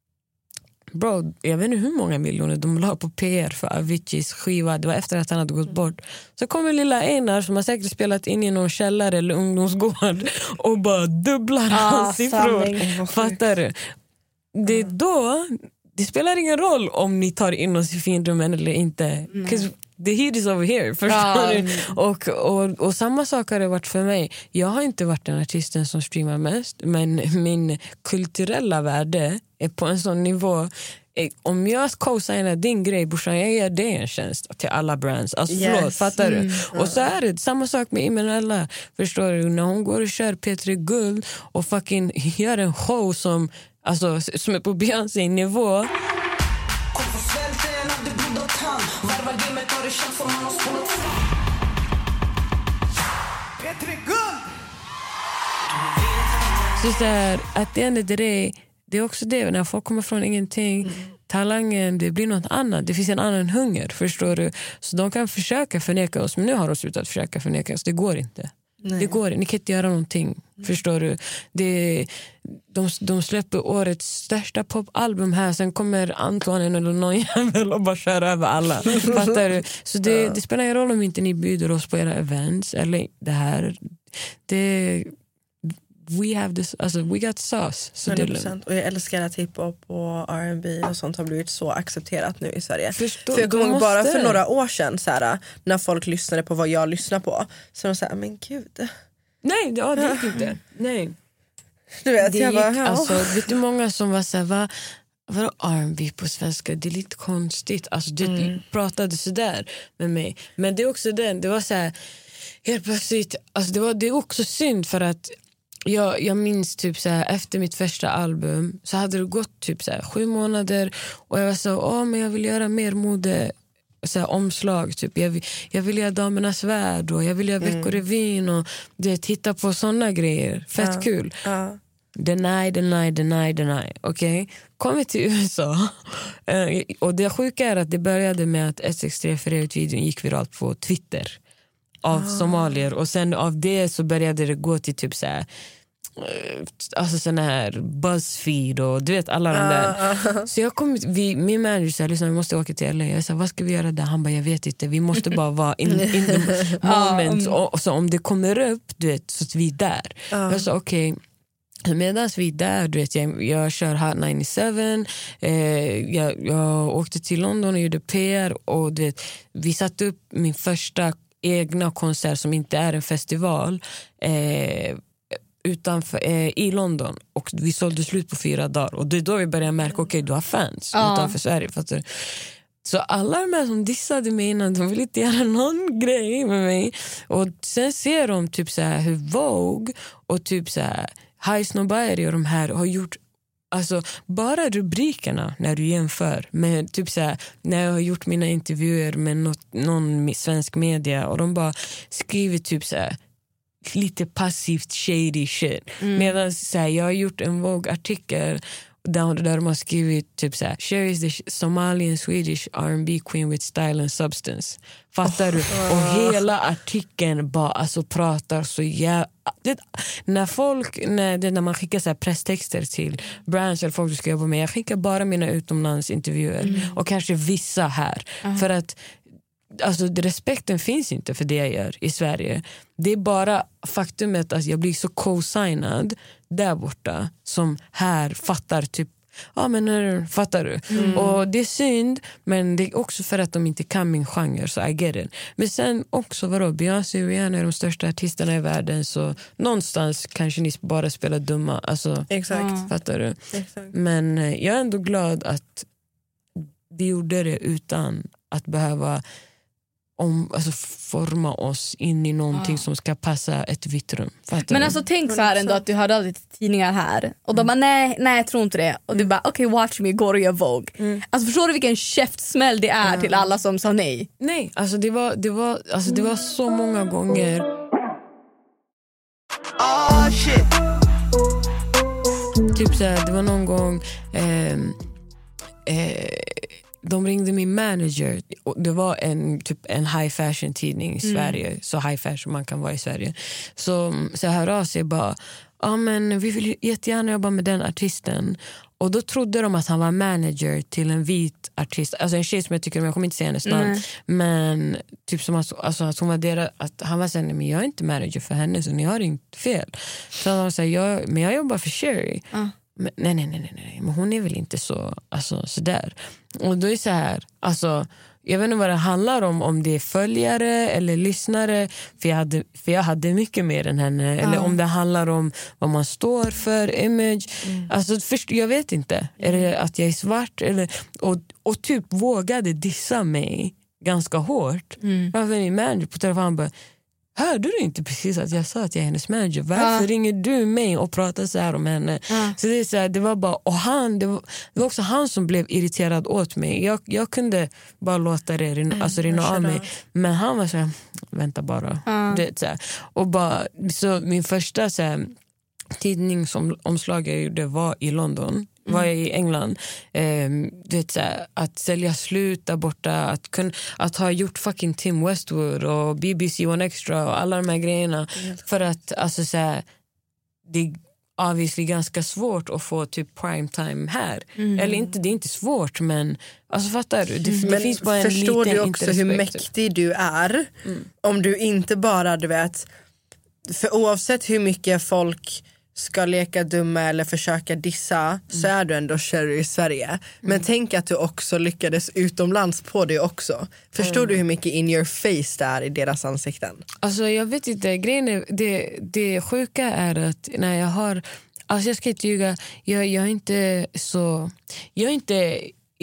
Speaker 3: bro, jag vet inte hur många miljoner de la på P R för Aviciis skiva. Det var efter att han hade gått bort. Så kommer lilla Einar som har säkert spelat in i någon källare eller ungdomsgård och bara dubblar ah, hans siffror. Fattar du? Det är då, det spelar ingen roll om ni tar in oss i finrummen eller inte. Mm. The heat is over here, förstår ah. du? Och, och, och samma sak har det varit för mig. Jag har inte varit den artisten som streamar mest, men min kulturella värde är på en sån nivå. Om jag co-signar din grej, brorsan, jag gör det en tjänst till alla brands. Alltså yes. förlåt, fattar du? Mm. Och så är det samma sak med Imenella. Förstår du? När hon går och kör P tre Guld och fucking gör en show som, alltså, som är på Beyoncé-nivå. Så så här, att det enda det, det är också det, när folk kommer från ingenting, mm. talangen, det blir något annat, det finns en annan hunger, förstår du? Så de kan försöka förneka oss, men nu har de slutat försöka förneka oss, det går inte. Nej. Det går, ni kan inte göra någonting, mm. förstår du? Det, de, de släpper årets största popalbum här, sen kommer Antoine eller någon jävel och bara kör över alla. Fattar du? Så det, ja. det spelar ingen roll om inte ni bjuder oss på era events eller det här. Det, we have this, alltså we got sauce. Så
Speaker 4: hundra procent. Och jag älskar att hiphop och R and B och sånt har blivit så accepterat nu i Sverige. Förstår, för jag kommer ihåg bara för några år sedan så här, när folk lyssnade på vad jag lyssnar på, så de sa, men gud.
Speaker 3: Nej, ja, det gick inte. Nej.
Speaker 4: Du vet,
Speaker 3: det
Speaker 4: jag
Speaker 3: gick,
Speaker 4: bara, ja.
Speaker 3: alltså, vet du många som var så här, va, vadå R and B på svenska? Det är lite konstigt. Alltså du mm. pratade så där med mig. Men det är också den, det var så här, helt plötsligt, alltså det var det är också synd för att Jag, jag minns typ så här, efter mitt första album så hade det gått typ så här, sju månader och jag var så, åh men jag vill göra mer mode, så här, omslag typ. Jag, jag vill göra Damernas värld och jag vill göra mm. Veckorevyn och det, titta på såna grejer, fett ja. kul. Ja. Deny, deny, deny, deny. Okej, okay? Kom vi till U S A uh, och det sjuka är att det började med att ett sex tre för videon gick viralt på Twitter av ah. somalier, och sen av det så började det gå till typ så här, alltså sån här BuzzFeed och du vet alla de där. Så jag kom, vi, min manager sa liksom, vi måste åka till L A. Jag sa, vad ska vi göra där? Han bara, jag vet inte, vi måste bara vara in, in the moment. och, och så om det kommer upp, du vet, så att vi är där. Jag sa okej, okay. Medan vi är där, du vet, jag, jag kör Hot nittiosju, eh, jag, jag åkte till London och gjorde P R och du vet, vi satte upp min första egna konsert som inte är en festival eh, utanför, eh, i London, och vi sålde slut på fyra dagar och det är då vi började märka, okej, okay, du har fans ja. utanför Sverige, fattar du? Så alla de här som dissade mig innan, de ville inte göra någon grej med mig, och sen ser de typ så här hur Vogue och typ så här High Snobbery och de här har gjort, alltså bara rubrikerna när du jämför med typ så här, när jag har gjort mina intervjuer med något, någon svensk media och de bara skriver typ så här lite passivt shady shit. Mm. Medan så här, jag har gjort en Vogue-artikel där, där de har skrivit typ så här: Cher is the Somalian Swedish R and B queen with style and substance. Fattar du? Och hela artikeln bara alltså pratar så jävla... Det, när folk när, det, när man skickar så här presstexter till bransch eller folk du ska jobba med, jag skickar bara mina utomlandsintervjuer mm. och kanske vissa här uh-huh. för att alltså, respekten finns inte för det jag gör i Sverige. Det är bara faktumet att jag blir så co-signad där borta som här fattar typ ja men fattar du mm. och det är synd, men det är också för att de inte kan min genre, så I get it. Men sen också vadå, Beyoncé och Rihanna är de största artisterna i världen, så någonstans kanske ni bara spelar dumma, alltså
Speaker 4: exakt.
Speaker 3: Fattar du?
Speaker 4: Exakt.
Speaker 3: Men jag är ändå glad att vi gjorde det utan att behöva om, alltså, forma oss in i någonting ah. som ska passa ett vitt rum. Fattar
Speaker 5: men
Speaker 3: du?
Speaker 5: alltså tänk så här ändå att du hade alltid tidningar här och de bara nej, nej jag tror inte det och du bara okej okay, watch me, går och gör Vogue. Mm. Alltså förstår du vilken käftsmäll det är mm. till alla som sa nej?
Speaker 3: Nej, alltså det var, det var, alltså, det var så många gånger.
Speaker 2: Oh shit.
Speaker 3: Typ så här, det var någon gång eh, eh, de ringde min manager. Det var en, typ en high fashion tidning i Sverige. Mm. Så high fashion man kan vara i Sverige. Så, så jag hör av sig bara, ja men vi vill jättegärna jobba med den artisten. Och då trodde de att han var manager till en vit artist. Alltså en tjej som jag tycker om, jag kommer inte säga hennes namn. Mm. Men typ som att, alltså, att hon var deras, att han var såhär, men jag är inte manager för henne så ni har inte fel. Så han var såhär, jag, men jag jobbar för Sherry. Mm. Men, nej, nej, nej, nej, men hon är väl inte så, alltså, så där. Och då är så här, alltså, jag vet inte vad det handlar om, om det är följare eller lyssnare, för jag hade, för jag hade mycket mer än henne, ja. Eller om det handlar om vad man står för, image. Mm. Alltså, först, jag vet inte, är det att jag är svart eller, och, och typ vågade dissa mig ganska hårt. Mm. Framför min manager på telefonen bara, hörde du inte precis att jag sa att jag är hennes manager? Varför ja. ringer du mig och pratar så här om henne? Ja. Så det är så här, det var bara, och han, det var, det var också han som blev irriterad åt mig. Jag, jag kunde bara låta det rinna, alltså rinna av mig. Men han var så här, vänta bara. Ja. Det, så här. Och bara, så min första så här, tidningsomslag jag gjorde var i London. Var jag i England, eh, vet, så här, att sälja slut där borta, att, kun, att ha gjort fucking Tim Westwood och B B C One Extra och alla de här grejerna. Mm. För att alltså, så här, det är obviously ganska svårt att få typ primetime här. Mm. Eller inte, det är inte svårt, men alltså, fattar du? Det, mm. det finns bara en
Speaker 4: förstår
Speaker 3: liten
Speaker 4: du också hur mäktig du är mm. om du inte bara, du vet, för oavsett hur mycket folk ska leka dumma eller försöka dissa mm. så är du ändå Sherry i Sverige. Mm. Men tänk att du också lyckades utomlands på det också. Förstår mm. du hur mycket in your face det är i deras ansikten?
Speaker 3: Alltså jag vet inte, grejen är, det, det sjuka är att när jag har, alltså jag ska inte ljuga, jag, jag är inte så, jag är inte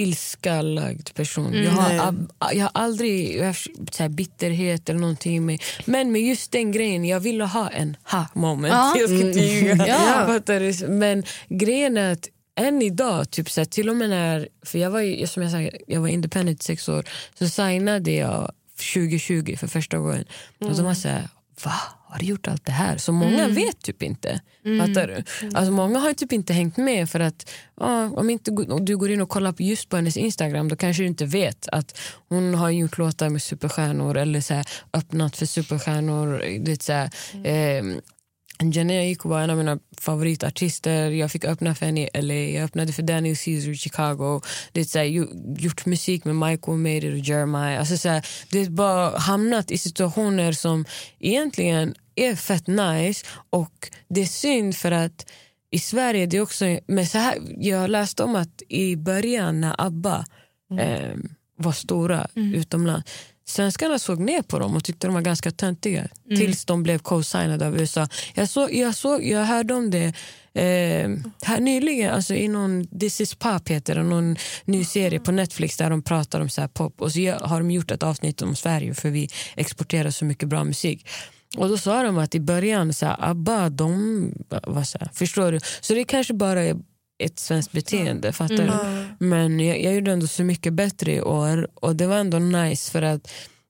Speaker 3: ilskalagd person. Mm. Jag, har, jag har aldrig jag har, så här, bitterhet eller någonting med, men med just den grejen, jag ville ha en ha-moment. Ah. Jag ska inte ljuga. Ja. Men grejen är att än idag, typ, så här, till och med när, för jag var ju, som jag sa, jag var independent sex år, så signade jag tjugo tjugo för första gången. Mm. Och så var så här, va? Har du gjort allt det här? Så många mm. vet typ inte. Mm. Fattar du? Alltså många har typ inte hängt med för att ah, om inte du går in och kollar på just på hennes Instagram, då kanske du inte vet att hon har gjort låtar med superstjärnor eller så här, öppnat för superstjärnor. Det så här, mm. eh, Jhené Aiko var en av mina favoritartister. Jag fick öppna för henne i L A. Jag öppnade för Daniel Caesar i Chicago. Det är så här, gjort musik med Michael Made och Jeremiah. Alltså så här, det är bara hamnat i situationer som egentligen är fett nice. Och det är synd för att i Sverige det är också, men så här, jag läste om att i början när ABBA mm. eh, var stora mm. utomlands, svenskarna såg ner på dem och tyckte de var ganska töntiga mm. tills de blev co-signade av U S A. Jag, såg, jag, såg, jag hörde om det eh, här nyligen, alltså i någon This is Pop heter det, någon ny serie på Netflix där de pratar om så här pop, och så har de gjort ett avsnitt om Sverige för vi exporterar så mycket bra musik. Och då sa de att i början så här, ABBA, de var så här, förstår du? Så det kanske bara är ett svenskt beteende, fattar du? Mm. Men jag, jag gjorde ändå så mycket bättre i år, och det var ändå nice för att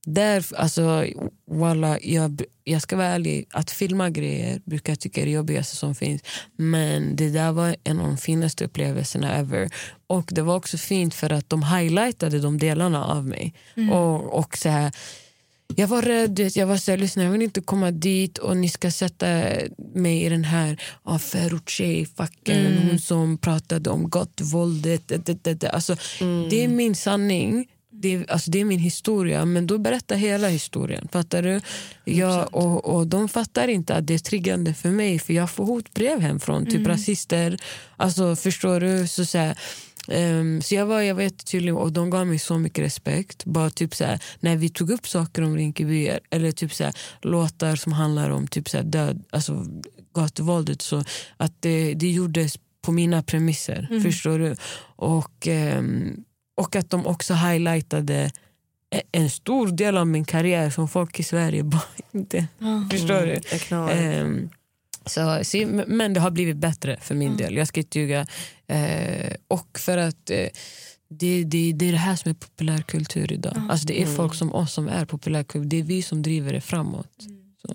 Speaker 3: där, alltså, walla, jag, jag ska vara ärlig, att filma grejer brukar jag tycka är det jobbigaste som finns. Men det där var en av de finaste upplevelserna ever. Och det var också fint för att de highlightade de delarna av mig. Mm. Och, och så här, jag var rädd, jag var så här, lyssna, jag vill inte komma dit och ni ska sätta mig i den här ah, förortstjej-facken, mm. hon som pratade om gatuvåldet. Det, det, det, det. Alltså, mm. det är min sanning. Det är, alltså det är min historia, men då berättar hela historien, fattar du? Jag, och, och de fattar inte att det är triggande för mig, för jag får hotbrev hem från typ mm. rasister, alltså förstår du? Så, så, här, um, så jag var, jag var jättetydlig och de gav mig så mycket respekt, bara typ så här, när vi tog upp saker om Rinkeby eller typ så här, låtar som handlar om typ så här, död, alltså gatuvåldet, så att det, det gjordes på mina premisser, mm. förstår du? Och um, Och att de också highlightade en stor del av min karriär som folk i Sverige bara inte. Mm. Förstår du? Um, så, så, men det har blivit bättre för min mm. del. Jag ska inte ljuga. Uh, och för att uh, det, det, det är det här som är populärkultur idag. Mm. Alltså det är folk som oss som är populärkultur. Det är vi som driver det framåt. Mm. Så.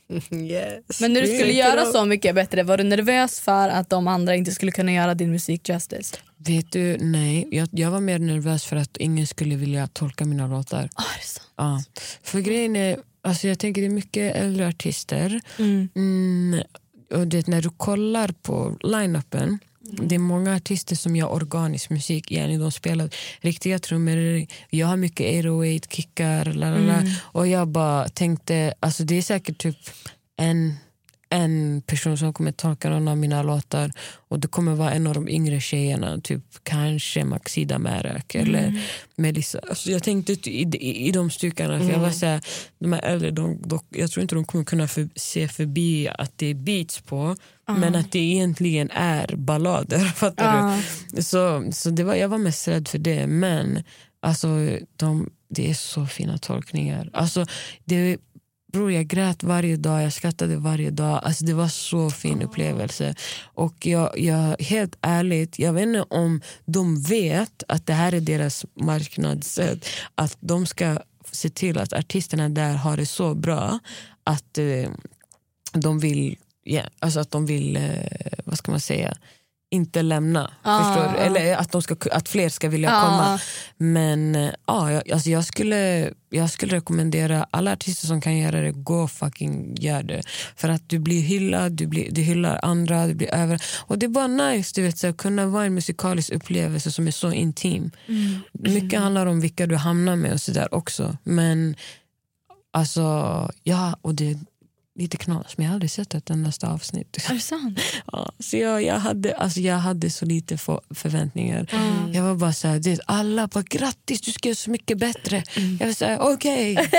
Speaker 5: Yes. Men när du skulle göra så mycket bättre, var du nervös för att de andra inte skulle kunna göra din musik justice?
Speaker 3: Vet du, nej. Jag, jag var mer nervös för att ingen skulle vilja tolka mina låtar.
Speaker 5: Ah, det är sant.
Speaker 3: Ja. För grejen är, alltså jag tänker det är mycket äldre artister. Mm. Mm, och det, när du kollar på line-upen, mm. det är många artister som gör organisk musik igen. De spelar riktiga trummor. Jag har mycket åtta åtta, kickar, lalala. Mm. Och jag bara tänkte, alltså det är säkert typ en en person som kommer tolka någon av mina låtar, och det kommer vara en av de yngre tjejerna, typ kanske Maxida Märök mm. eller Melissa. Alltså jag tänkte i, i, i de styckena, för mm. jag var så här, de här äldre, de, de, jag tror inte de kommer kunna för, se förbi att det är beats på, uh. men att det egentligen är ballader, fattar uh. du? Så, så det var, jag var mest rädd för det, men alltså de, det är så fina tolkningar. Alltså det Bror, jag grät varje dag, jag skrattade varje dag. Alltså det var så fin upplevelse. Och jag, jag, helt ärligt, jag vet inte om de vet att det här är deras marknadssätt. Att de ska se till att artisterna där har det så bra att eh, de vill, yeah, alltså att de vill, eh, vad ska man säga, inte lämna, ah, förstår du? Eller att, de ska, att fler ska vilja ah. komma. Men ja, jag, alltså jag, skulle, jag skulle rekommendera alla artister som kan göra det, gå fucking gör det. För att du blir hyllad, du, blir, du hyllar andra, du blir över. Och det är bara nice, du vet, så att kunna vara en musikalisk upplevelse som är så intim. Mm. Mycket handlar om vilka du hamnar med och sådär också. Men alltså, ja, och det lite knas, men jag hade aldrig sett ett endaste avsnitt.
Speaker 5: Är det sant?
Speaker 3: Ja, så jag, jag, hade, alltså jag hade så lite för, förväntningar. Mm. Jag var bara så här, det, alla bara grattis, du ska göra så mycket bättre. Mm. Jag var så här, okej. Okay.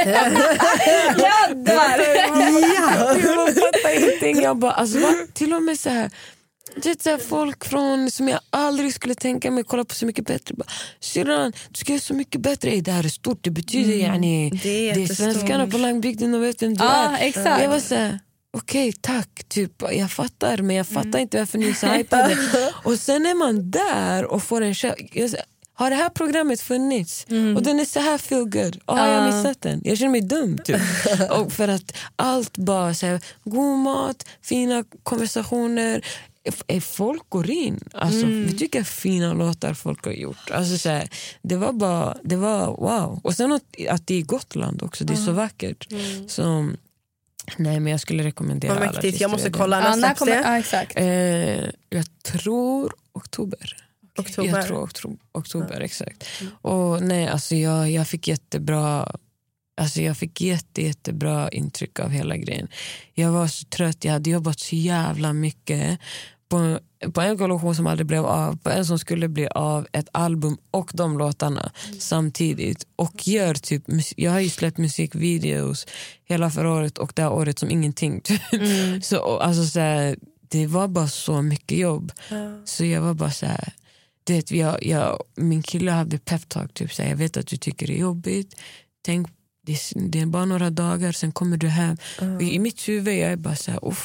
Speaker 5: Jävlar!
Speaker 3: Ja, jag fattar ingenting. Jag bara, alltså, va? Till och med så här, det är folk från som jag aldrig skulle tänka mig kolla på Så mycket bättre. Syrran, du ska göra så mycket bättre. Det här är stort, det betyder mm, yani, det är, det är svenskarna på langbygden och vet vem du
Speaker 5: ah,
Speaker 3: är.
Speaker 5: Exakt.
Speaker 3: Jag var så här, okej, okay, tack. Typ, jag fattar, men jag fattar mm. inte varför ni är så hypade. Och sen är man där och får en chans. Har det här programmet funnits? Mm. Och den är så här feel good. Och har jag missat den? Jag känner mig dum typ. Och för att allt bara så här, god mat, fina konversationer. Folk går in. Alltså, mm. vi tycker fina låtar folk har gjort. Alltså, så här, det var bara, det var wow. Och sen att, att det är Gotland också, det är mm. så vackert. Mm. Så nej, men jag skulle rekommendera alla artister.
Speaker 4: Jag måste kolla när
Speaker 5: ja, kommer, ja, exakt.
Speaker 3: Eh, jag tror oktober.
Speaker 4: Oktober.
Speaker 3: Jag tror oktober, oktober exakt. Mm. Och nej, alltså jag, jag fick jättebra Alltså jag fick jätte, jättebra intryck av hela grejen. Jag var så trött, jag hade jobbat så jävla mycket på, på en kollektion som aldrig blev av, på en som skulle bli av, ett album och de låtarna mm. samtidigt. Och gör typ, jag har ju släppt musikvideos hela förra året och det här året som ingenting. Mm. Så, alltså, så här, det var bara så mycket jobb. Mm. Så jag var bara så här, det, jag, jag, min kille hade peptalk typ så här, jag vet att du tycker det är jobbigt, tänk, det, det är bara några dagar, sen kommer du hem. Mm. Och i mitt huvud jag är bara så här, uff,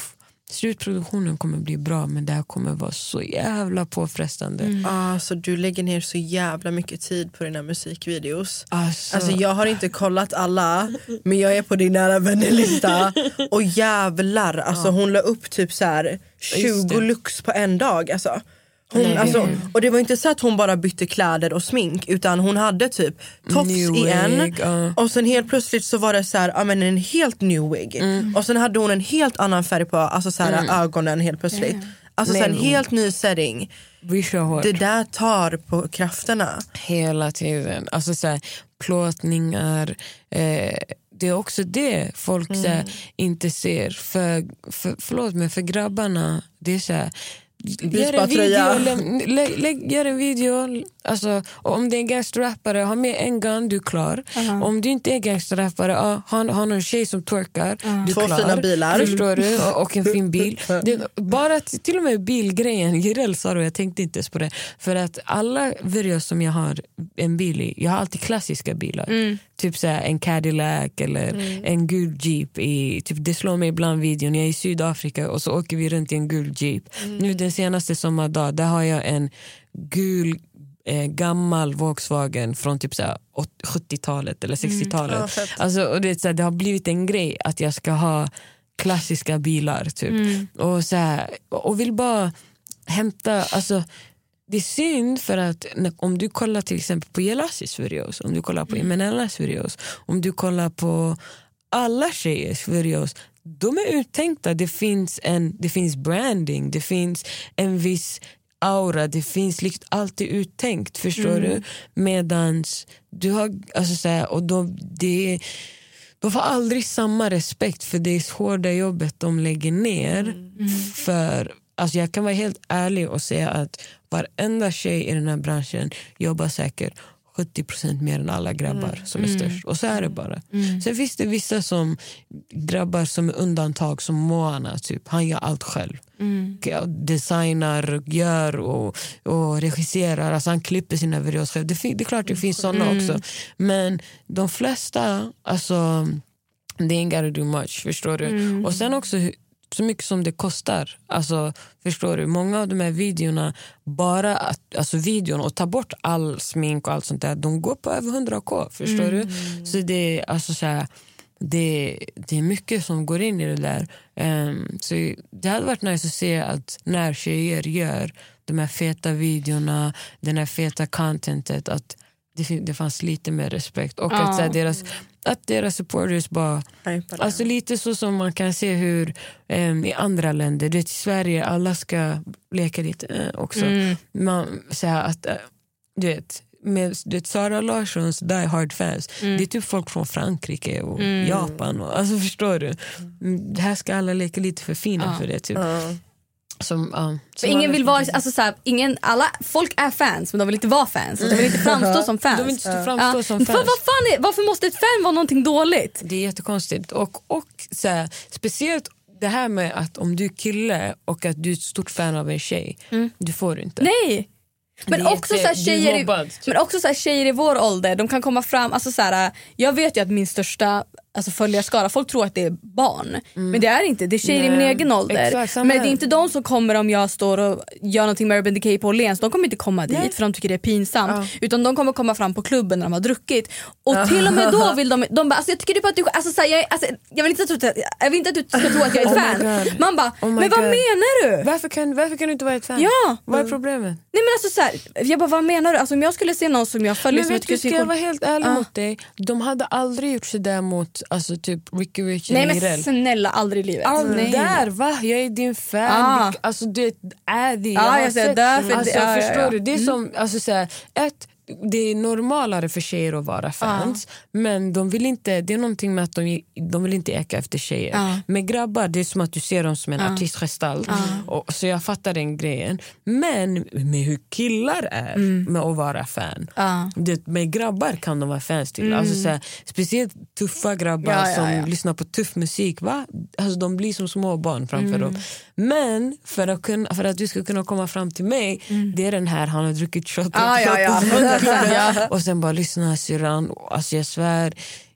Speaker 3: slutproduktionen kommer bli bra, men det här kommer vara så jävla påfrestande.
Speaker 4: Mm. Ah, så du lägger ner så jävla mycket tid på dina musikvideos.
Speaker 3: Alltså,
Speaker 4: alltså jag har inte kollat alla, men jag är på din nära vännerlista och jävlar, alltså ja. Hon la upp typ så här tjugo looks på en dag, alltså. Hon, Nej, alltså, och det var inte så att hon bara bytte kläder och smink, utan hon hade typ tofs i en uh. och sen helt plötsligt så var det så här, ja, men en helt new wig mm. och sen hade hon en helt annan färg på, alltså så här, mm. ögonen helt plötsligt mm. alltså så här, en helt ny setting. Det där tar på krafterna
Speaker 3: hela tiden, alltså så här, plåtningar, eh, det är också det folk mm. så här, inte ser för, för, förlåt men för grabbarna det är så här, gör en video, lä, lä, lä, gör en video alltså, om det är en gangsterrappare, ha med en gun, du är klar. Uh-huh. Om du inte är gangsterrappare, uh, ha, ha någon tjej som twerkar, uh-huh. du är
Speaker 4: Två
Speaker 3: klar.
Speaker 4: fina bilar.
Speaker 3: Förstår du? Och, och en fin bil. Det, bara t- till och med bilgrejen, Jireel sa det, jag tänkte inte ens på det. För att alla videos som jag har en bil i, jag har alltid klassiska bilar. Mm. Typ så här, en Cadillac eller mm. en gul Jeep. I, typ, det slår mig ibland videon, jag är i Sydafrika och så åker vi runt i en gul Jeep. Mm. Nu den senaste sommardag, där har jag en gul eh, gammal Volkswagen från typ så här sjuttiotalet eller sextiotalet. Mm. Ja, alltså, och det, så här, det har blivit en grej att jag ska ha klassiska bilar typ. Mm. Och, så här, och vill bara hämta, alltså det är synd för att om du kollar till exempel på Jelassis videos, om du kollar på mm. Imenellas videos, om du kollar på alla tjejers videos, de är uttänkta. Det finns en, det finns branding, det finns en viss aura, det finns liksom alltid uttänkt, förstår mm. du? Medans du har, alltså så här, och då det de får aldrig samma respekt för det hårda jobbet de lägger ner mm. för. Alltså jag kan vara helt ärlig och säga att varenda tjej i den här branschen jobbar säkert sjuttio procent mer än alla grabbar mm. som är störst. Och så är det bara. Mm. Sen finns det vissa som grabbar som är undantag, som Moana typ. Han gör allt själv. Mm. Designar, gör och, och regisserar. Alltså han klipper sina videos själv. Det, det är klart det finns sådana mm. också. Men de flesta, alltså they ain't gotta do much, förstår du? Mm. Och sen också så mycket som det kostar. Alltså, förstår du? Många av de här videorna, bara att, alltså videon och ta bort all smink och allt sånt där, de går på över hundra k, förstår mm. du? Så det är alltså så här, det, det är mycket som går in i det där. Um, så det hade varit nice att se att när tjejer gör de här feta videorna, den här feta contentet, att det, det fanns lite mer respekt och att, så här, deras, att deras supporters bara, alltså lite så som man kan se hur um, i andra länder, det är i Sverige alla ska leka lite uh, också mm. man säger att uh, du vet med det Sara Larssons Die Hard fans mm. det är typ folk från Frankrike och mm. Japan och, alltså förstår du mm. det här ska alla leka lite för fina uh. för det typ uh. Som, uh,
Speaker 5: som ingen vill vara, alltså så här, ingen, alla, folk är fans men de vill inte vara fans, de vill inte framstå som fans.
Speaker 3: De vill inte framstå uh. som fans.
Speaker 5: För, vad fan är, varför måste ett fan vara någonting dåligt?
Speaker 3: Det är jättekonstigt och, och så här, speciellt det här med att om du är kille och att du är ett stort fan av en tjej, mm. du får inte.
Speaker 5: Nej. Men också, så här, tjejer i, men också så här, tjejer i vår ålder, de kan komma fram, alltså så här, jag vet ju att min största alltså följarskara, folk tror att det är barn mm. men det är inte, det är tjejer Nej. i min egen ålder. Exakt, men det är inte de som kommer om jag står och gör någonting med Urban Decay på Åhléns, de kommer inte komma dit Nej. för de tycker det är pinsamt uh. utan de kommer komma fram på klubben när de har druckit och uh. till och med då vill de, de bara, alltså jag tycker typ att du, alltså, så här, jag, alltså, jag vill inte tro att, jag vill inte att du ska tro att jag är ett fan. Oh man bara, oh men God. Vad menar du?
Speaker 3: Varför kan, varför kan du inte vara ett fan?
Speaker 5: Ja.
Speaker 3: Vad är problemet?
Speaker 5: Nej men alltså så här, jag bara, vad menar du? Alltså om jag skulle se någon som jag följer,
Speaker 3: men
Speaker 5: som
Speaker 3: vet du, ska jag vara helt ärlig uh. mot dig, de hade aldrig gjort sig där mot, alltså typ Ricky Rich.
Speaker 5: Nej men Jireel. Snälla, aldrig i livet.
Speaker 3: Aldrig där, va? Jag är din fan.
Speaker 5: Ah.
Speaker 3: Alltså du är det.
Speaker 5: Ah, jag ser därför.
Speaker 3: Alltså,
Speaker 5: ja,
Speaker 3: förstår
Speaker 5: ja, ja.
Speaker 3: du? Det är
Speaker 5: mm.
Speaker 3: som, alltså såhär, ett, det är normalare för tjejer att vara fans ah. men de vill inte, det är någonting med att de, de vill inte äka efter tjejer ah. med grabbar, det är som att du ser dem som en ah. artistgestalt ah. och, så jag fattar den grejen, men med hur killar är mm. med att vara fan ah. det, med grabbar kan de vara fans till mm. alltså, såhär, speciellt tuffa grabbar ja, ja, som ja. lyssnar på tuff musik, va? Alltså, de blir som små barn framför mm. dem, men för att, kunna, för att du ska kunna komma fram till mig mm. det är den här, han har druckit shot,
Speaker 5: ah,
Speaker 3: shot
Speaker 5: ja, ja.
Speaker 3: och sen bara lyssna syrran, alltså jag svär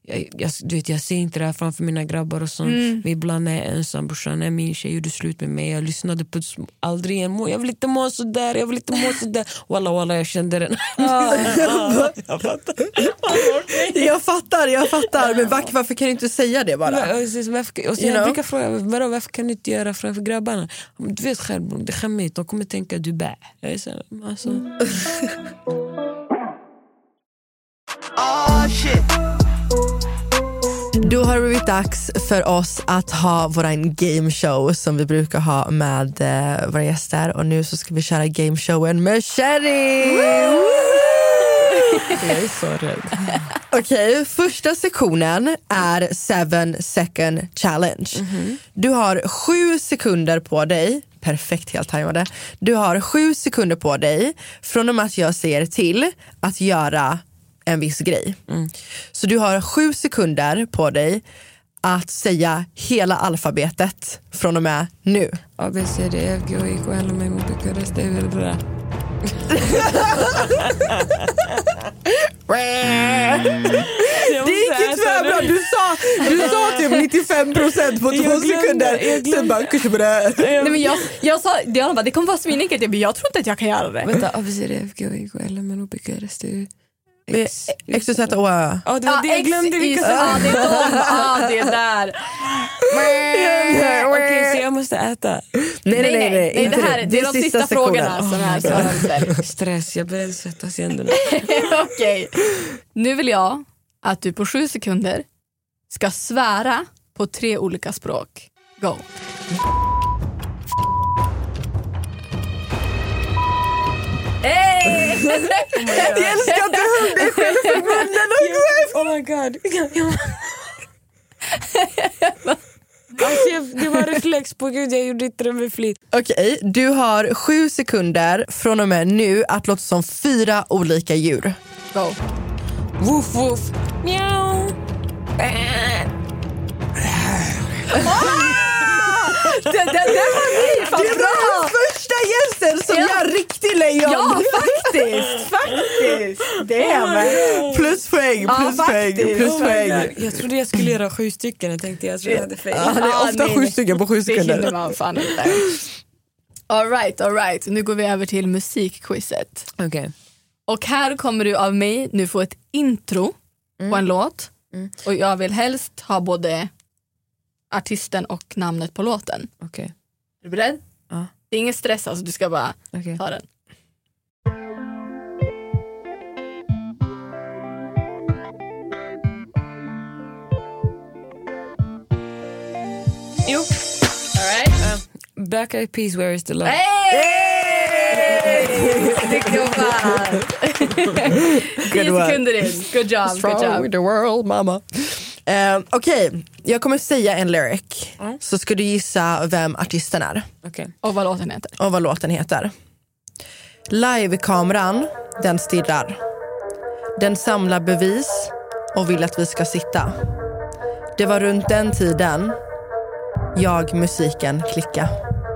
Speaker 3: jag, jag, du vet, jag ser inte det här framför mina grabbar och sånt. Mm. Vi ibland är jag ensam, brorsan, är min tjej gjorde slut med mig. Jag lyssnade på aldrig en må. Jag vill inte må så där, jag vill inte må så där. Walla walla, jag kände den.
Speaker 4: Ah. jag fattar. jag fattar, jag fattar. Men varför, varför kan du inte säga det bara?
Speaker 3: Varför, och så jag brukar fråga, vadå, varför kan du inte göra framför grabbarna? Du vet själv, bro, det är skämmigt. De kommer tänka du bä. Jag är så, alltså.
Speaker 2: Oh shit.
Speaker 4: Då har det blivit dags för oss att ha våran gameshow som vi brukar ha med eh, våra gäster. Och nu så ska vi köra gameshowen med Sherry!
Speaker 3: Jag är så rädd.
Speaker 4: Okej, okay, första sektionen är seven second challenge. Mm-hmm. Du har sju sekunder på dig. Perfekt, helt tajmade. Du har sju sekunder på dig från och med att jag säger till att göra en viss grej. Mm. Så du har sju sekunder på dig att säga hela alfabetet från och med nu.
Speaker 3: A, B, C, D, F, G, I, K, L, M, N, O, P, Q, R, S, T, U, V, W, X.
Speaker 4: Det gick inte för bra. Du sa, du sa typ nittiofem procent på två sekunder. Sen bara,
Speaker 5: Nej, men jag, jag sa, Diana bara, det kommer vara svinenkelt. Jag, jag tror inte att jag kan göra det.
Speaker 3: Vänta, A, B, C, D, F, G, I, K, L, M, N, O, P, Q, R, S, T, U,
Speaker 4: X, X, Z, O, Ö.
Speaker 3: Ja, det var det jag glömde.
Speaker 5: X, ja, det är de. Ja, det är där.
Speaker 3: Okej, så jag måste äta.
Speaker 4: Nej, nej, nej. nej,
Speaker 5: nej det, här, det, det är de sista, sista frågorna som är svårare.
Speaker 3: Stress, jag börjar svettas i händerna.
Speaker 5: Okej, nu vill jag att du på sju sekunder ska svära på tre olika språk. Go. Hey!
Speaker 4: Jag älskar att du höll dig själv för munnen.
Speaker 3: Oh my god. Alltså, det var reflex på gud, jag gjorde inte det med flit.
Speaker 4: Okej, okay, du har sju sekunder från och med nu att låta som fyra olika djur.
Speaker 5: Go.
Speaker 3: Woof woof. Miau.
Speaker 5: Det, det, det var ni, fan
Speaker 4: det var den första gästen som ja. gör riktig lejon.
Speaker 5: Ja, faktiskt, faktiskt. Det är man.
Speaker 4: Plus poäng, plus ja, poäng, plus
Speaker 3: oh
Speaker 4: poäng.
Speaker 3: Jag trodde jag skulle göra sju stycken, jag tänkte jag, jag hade fel.
Speaker 4: Ja, det är ofta ah, sju stycken på sju sekunder.
Speaker 5: Det man fan inte. All right, all right. Nu går vi över till musikquizet.
Speaker 3: Okej. Okay.
Speaker 5: Och här kommer du av mig nu få ett intro mm. på en låt. Mm. Och jag vill helst ha både artisten och namnet på låten.
Speaker 3: Okej. Okay.
Speaker 5: Är du beredd?
Speaker 3: Ja.
Speaker 5: Det är ingen stress, alltså du ska bara okay. ta den.
Speaker 3: Jo.
Speaker 5: All right.
Speaker 3: Uh, Black Eyed Peas, Where is the Love?
Speaker 5: Hey! Snyggt jobbat! Tio sekunder in. Good job,
Speaker 4: Strong
Speaker 5: good job.
Speaker 4: With the world, mama. Uh, Okej, okay. Jag kommer säga en lyric. Mm. Så ska du gissa vem artisten är.
Speaker 3: Okay.
Speaker 5: Och vad låten heter.
Speaker 4: Och vad låten heter. Live-kameran, den stirrar. Den samlar bevis och vill att vi ska sitta. Det var runt den tiden jag musiken klicka.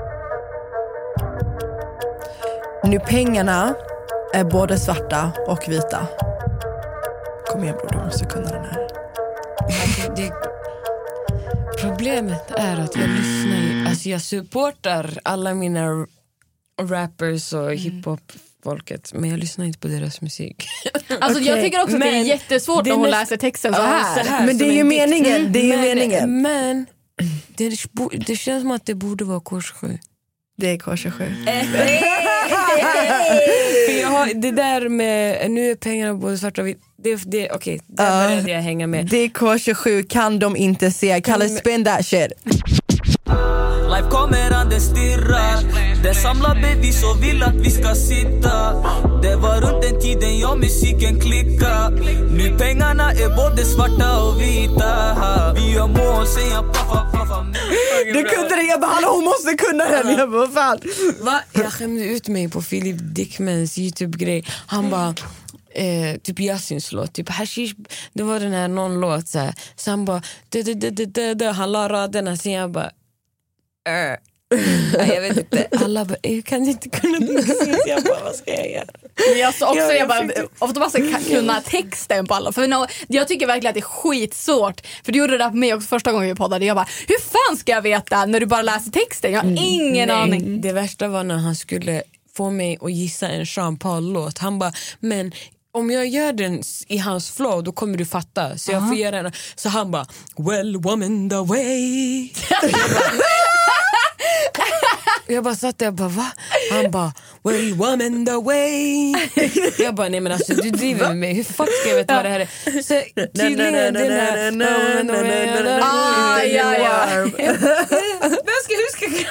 Speaker 4: Nu pengarna är både svarta och vita. Kom igen bror, du måste kunna den här.
Speaker 3: Alltså, det, problemet är att jag lyssnar ju, alltså jag supportar alla mina rappers och hiphop-folket, men jag lyssnar inte på deras musik.
Speaker 5: Alltså okay. Jag tycker också att men, det är jättesvårt när hon näst... läser texten så här.
Speaker 3: Ja, så här
Speaker 4: men det är ju meningen, det är ju
Speaker 3: men,
Speaker 4: meningen.
Speaker 3: Men det, det känns som att det borde vara K tjugosju.
Speaker 4: Det är K tjugosju.
Speaker 3: För jag har, det där med nu är pengarna både svart och vitt. Det, det, okej, okay, där började uh, jag hänga med.
Speaker 4: Det är K tjugosju, kan de inte se. Kalle, spin that shit.
Speaker 1: Life kommer an, det stirrar. Det samlar bevis och vill att vi ska sitta. Det var runt den tiden jag musiken klicka. Nu pengarna är både svarta och vita. Vi har mål, säger paffa, paffa.
Speaker 4: Du kunde det, jag bara, hallå, hon måste kunna den. Jag bara, fan.
Speaker 3: Va? Jag skämde ut mig på Philip Dickmans YouTube-grej. Han bara... Eh, typ Yasins låt, typ Hashish, det var den här någon låt så här, så han bara d- d- d- d- d- d- han la raderna, sen jag bara äh, Nej, jag vet inte. Alla bara, jag kan inte kunna se. Jag bara, vad ska jag göra?
Speaker 5: Jag så också,
Speaker 3: Ja, jag
Speaker 5: jag bara,
Speaker 3: fick-
Speaker 5: ofta måste jag kunna texten på alla. För no, jag tycker verkligen att det är skitsvårt. För du gjorde det där på mig också första gången vi poddade. Jag bara, hur fan ska jag veta när du bara läser texten? Jag har ingen
Speaker 3: Nej,
Speaker 5: aning.
Speaker 3: Det värsta var när han skulle få mig att gissa en Sean Paul-låt. Han bara, men om jag gör den i hans flow då kommer du fatta. Så jag får göra den. Så han bara, well woman the way. Jag bara satt där och bara, va? Han bara, well woman the way. Jag bara, nej men alltså du driver med mig. Hur fuck ska jag veta vad det här är? Så tydligen den här...
Speaker 5: Ah, ja, ja.
Speaker 3: Hur ska, hur ska...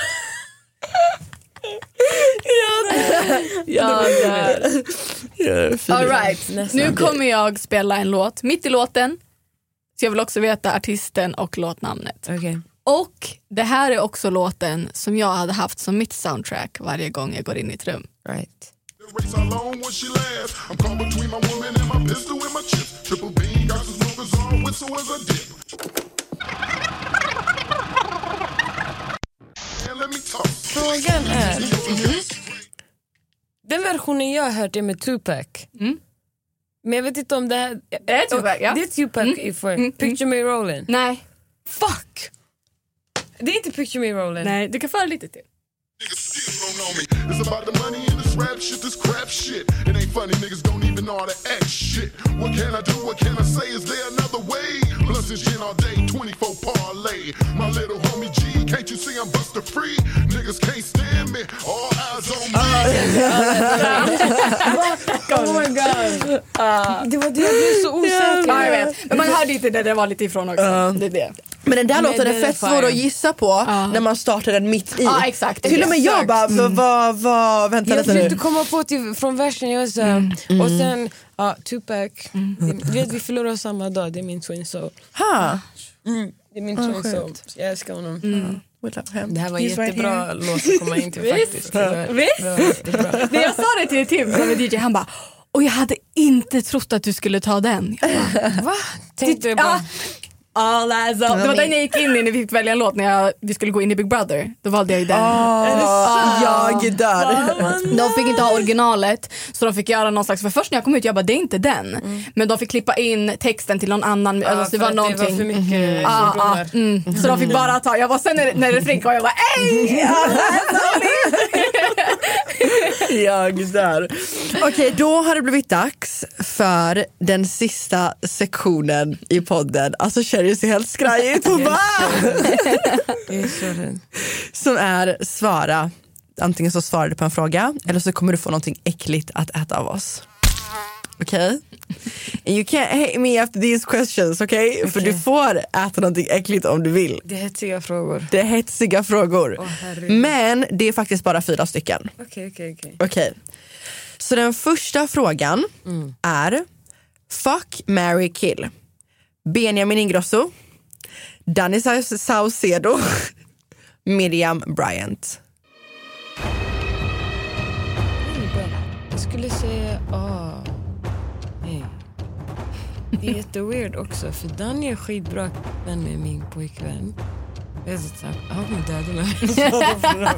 Speaker 3: Ja, där.
Speaker 5: All right. Nu kommer jag spela en låt mitt i låten. Så jag vill också veta artisten och låtnamnet.
Speaker 3: Okay.
Speaker 5: Och det här är också låten som jag hade haft som mitt soundtrack varje gång jag går in i ett rum.
Speaker 3: Right.
Speaker 6: Race alone when she laughs. I'm caught between my woman and my pistol and my chips. Triple beam, got some smokers on, whistle as a dip. And let me talk.
Speaker 3: Frågan är... Den versionen jag har hört är med Tupac.
Speaker 5: Mm.
Speaker 3: Men jag vet inte om det här...
Speaker 5: Är det Tupac, ja?
Speaker 3: Det är Tupac mm. för
Speaker 5: Mm.
Speaker 3: Picture Me Rollin'.
Speaker 5: Nej.
Speaker 3: Fuck! Det är inte Picture Me Rollin'.
Speaker 5: Nej, du kan föra lite till.
Speaker 6: Niggas still don't know me. It's about the money and this rap shit, this crap shit. It ain't funny, niggas don't even know how to act shit. What can I do, what can I say, is there another way? Plus it's gin all day, twenty-four parlay. My little homie G, can't you see I'm buster free? Niggas can't stand me, all eyes on me.
Speaker 3: Oh my god. Uh, det var det jag blev så osäker.
Speaker 5: Ja, jag vet. Men man hörde inte det, det var lite ifrån också. Uh. Det är det.
Speaker 4: Men den där
Speaker 3: Men
Speaker 4: låten är
Speaker 3: den
Speaker 4: fett
Speaker 3: är
Speaker 4: svår
Speaker 3: fine.
Speaker 4: att gissa på
Speaker 5: Ja.
Speaker 4: när man startar den mitt i.
Speaker 5: Ja, exakt.
Speaker 4: Till och med jag bara, vad, vad, vad, vänta
Speaker 3: Jag
Speaker 4: lite
Speaker 3: försökte
Speaker 4: nu.
Speaker 3: komma på till, från versen jag sa.
Speaker 4: Mm. Mm.
Speaker 3: Och sen, ja, Tupac. Mm. Du vet, vi förlorade samma dag, det är min twin soul.
Speaker 4: Ha.
Speaker 3: Mm. Det är min
Speaker 4: Ah,
Speaker 3: twin
Speaker 4: sjukt.
Speaker 3: soul. Jag älskar honom.
Speaker 4: Mm. We love him.
Speaker 3: Det här var en
Speaker 4: He's right
Speaker 3: jättebra
Speaker 4: here.
Speaker 3: låt att komma in till faktiskt. Det var,
Speaker 5: Visst?
Speaker 3: det var jättebra.
Speaker 5: När jag sa det till Tim som är D J, han bara, och jag hade inte trott att du skulle ta den. Jag bara,
Speaker 3: Va? Tänkte jag bara...
Speaker 5: Ja. All eyes up. Det var den jag gick in i när vi fick välja en låt när jag, vi skulle gå in i Big Brother. Då valde jag ju den.
Speaker 4: Oh, jag dör.
Speaker 5: De fick inte ha originalet, så de fick göra någon slags, för först när jag kom ut jag bara, det är inte den. Mm. Men de fick klippa in texten till någon annan.
Speaker 3: Ja,
Speaker 5: alltså, det var någonting.
Speaker 3: Det var för mycket mm.
Speaker 5: ah, ah, mm. Så de fick bara ta, jag var sen när, när det fränkade och jag bara, ej!
Speaker 4: Jag dör. Okej, då har det blivit dags för den sista sektionen i podden. Alltså Sherry ser helt skraj ut. Hon bara... Som är svara. Antingen så svarar du på en fråga eller så kommer du få någonting äckligt att äta av oss. Okej? Okay? You can't hate me after these questions, okej? Okay? Okay. För du får äta någonting äckligt om du vill.
Speaker 3: Det är hetsiga frågor.
Speaker 4: Det är hetsiga frågor.
Speaker 3: Oh,
Speaker 4: men det är faktiskt bara fyra stycken.
Speaker 3: Okej, okej, okej.
Speaker 4: Okej. Så den första frågan mm. är fuck, marry, kill. Benjamin Ingrosso, Danny Saucedo, Miriam Bryant.
Speaker 3: Jag skulle säga ah. Nej. Det är jätteweird också, för Danny är skitbra vän med min pojkvän. Jag vet inte, han kommer döda mig.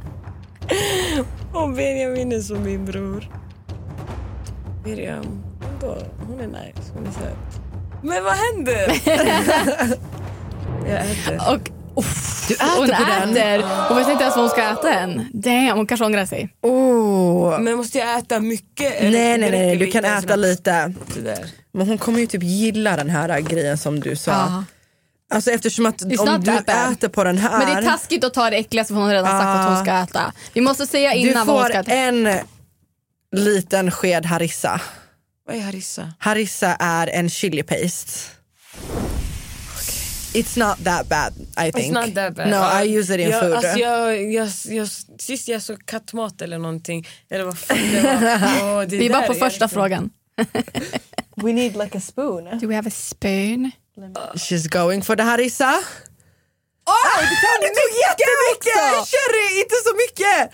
Speaker 3: Och Benjamin är som min bror. Miriam, då, hon är nice, hon är söt. Men vad händer? Jag äter.
Speaker 5: Och uff,
Speaker 4: du äter
Speaker 5: hon
Speaker 4: på den.
Speaker 5: Äter. Hon vet inte ens vad hon ska äta än. Damn, hon kanske ångrar sig.
Speaker 4: Oh.
Speaker 3: Men måste jag äta mycket?
Speaker 4: Nej, nej, nej, nej. Du kan äta lite.
Speaker 3: Där.
Speaker 4: Men hon kommer ju typ gilla den här grejen som du sa.
Speaker 5: Aha.
Speaker 4: Alltså eftersom att
Speaker 5: It's
Speaker 4: om du äter på den här.
Speaker 5: Men det är taskigt att ta det äckligaste, för hon har redan sagt att hon ska äta. Vi måste säga innan vad hon ska äta.
Speaker 4: Du får en liten sked harissa.
Speaker 3: Vad är harissa?
Speaker 4: Harissa är en chili paste. It's not that bad, I think.
Speaker 3: It's not that bad.
Speaker 4: No,
Speaker 3: uh,
Speaker 4: I use it in
Speaker 3: jag,
Speaker 4: food.
Speaker 3: Alltså jag, jag, jag, sist jag såg kattmat eller någonting. Eller vad fan det var. Oh, det
Speaker 5: Vi är bara på
Speaker 3: är
Speaker 5: första
Speaker 3: liksom.
Speaker 5: frågan.
Speaker 4: We need like a spoon.
Speaker 5: Do we have a spoon?
Speaker 4: She's going for the harissa. Åh, oh, du tog, du tog jättemycket! Sherry, inte så mycket!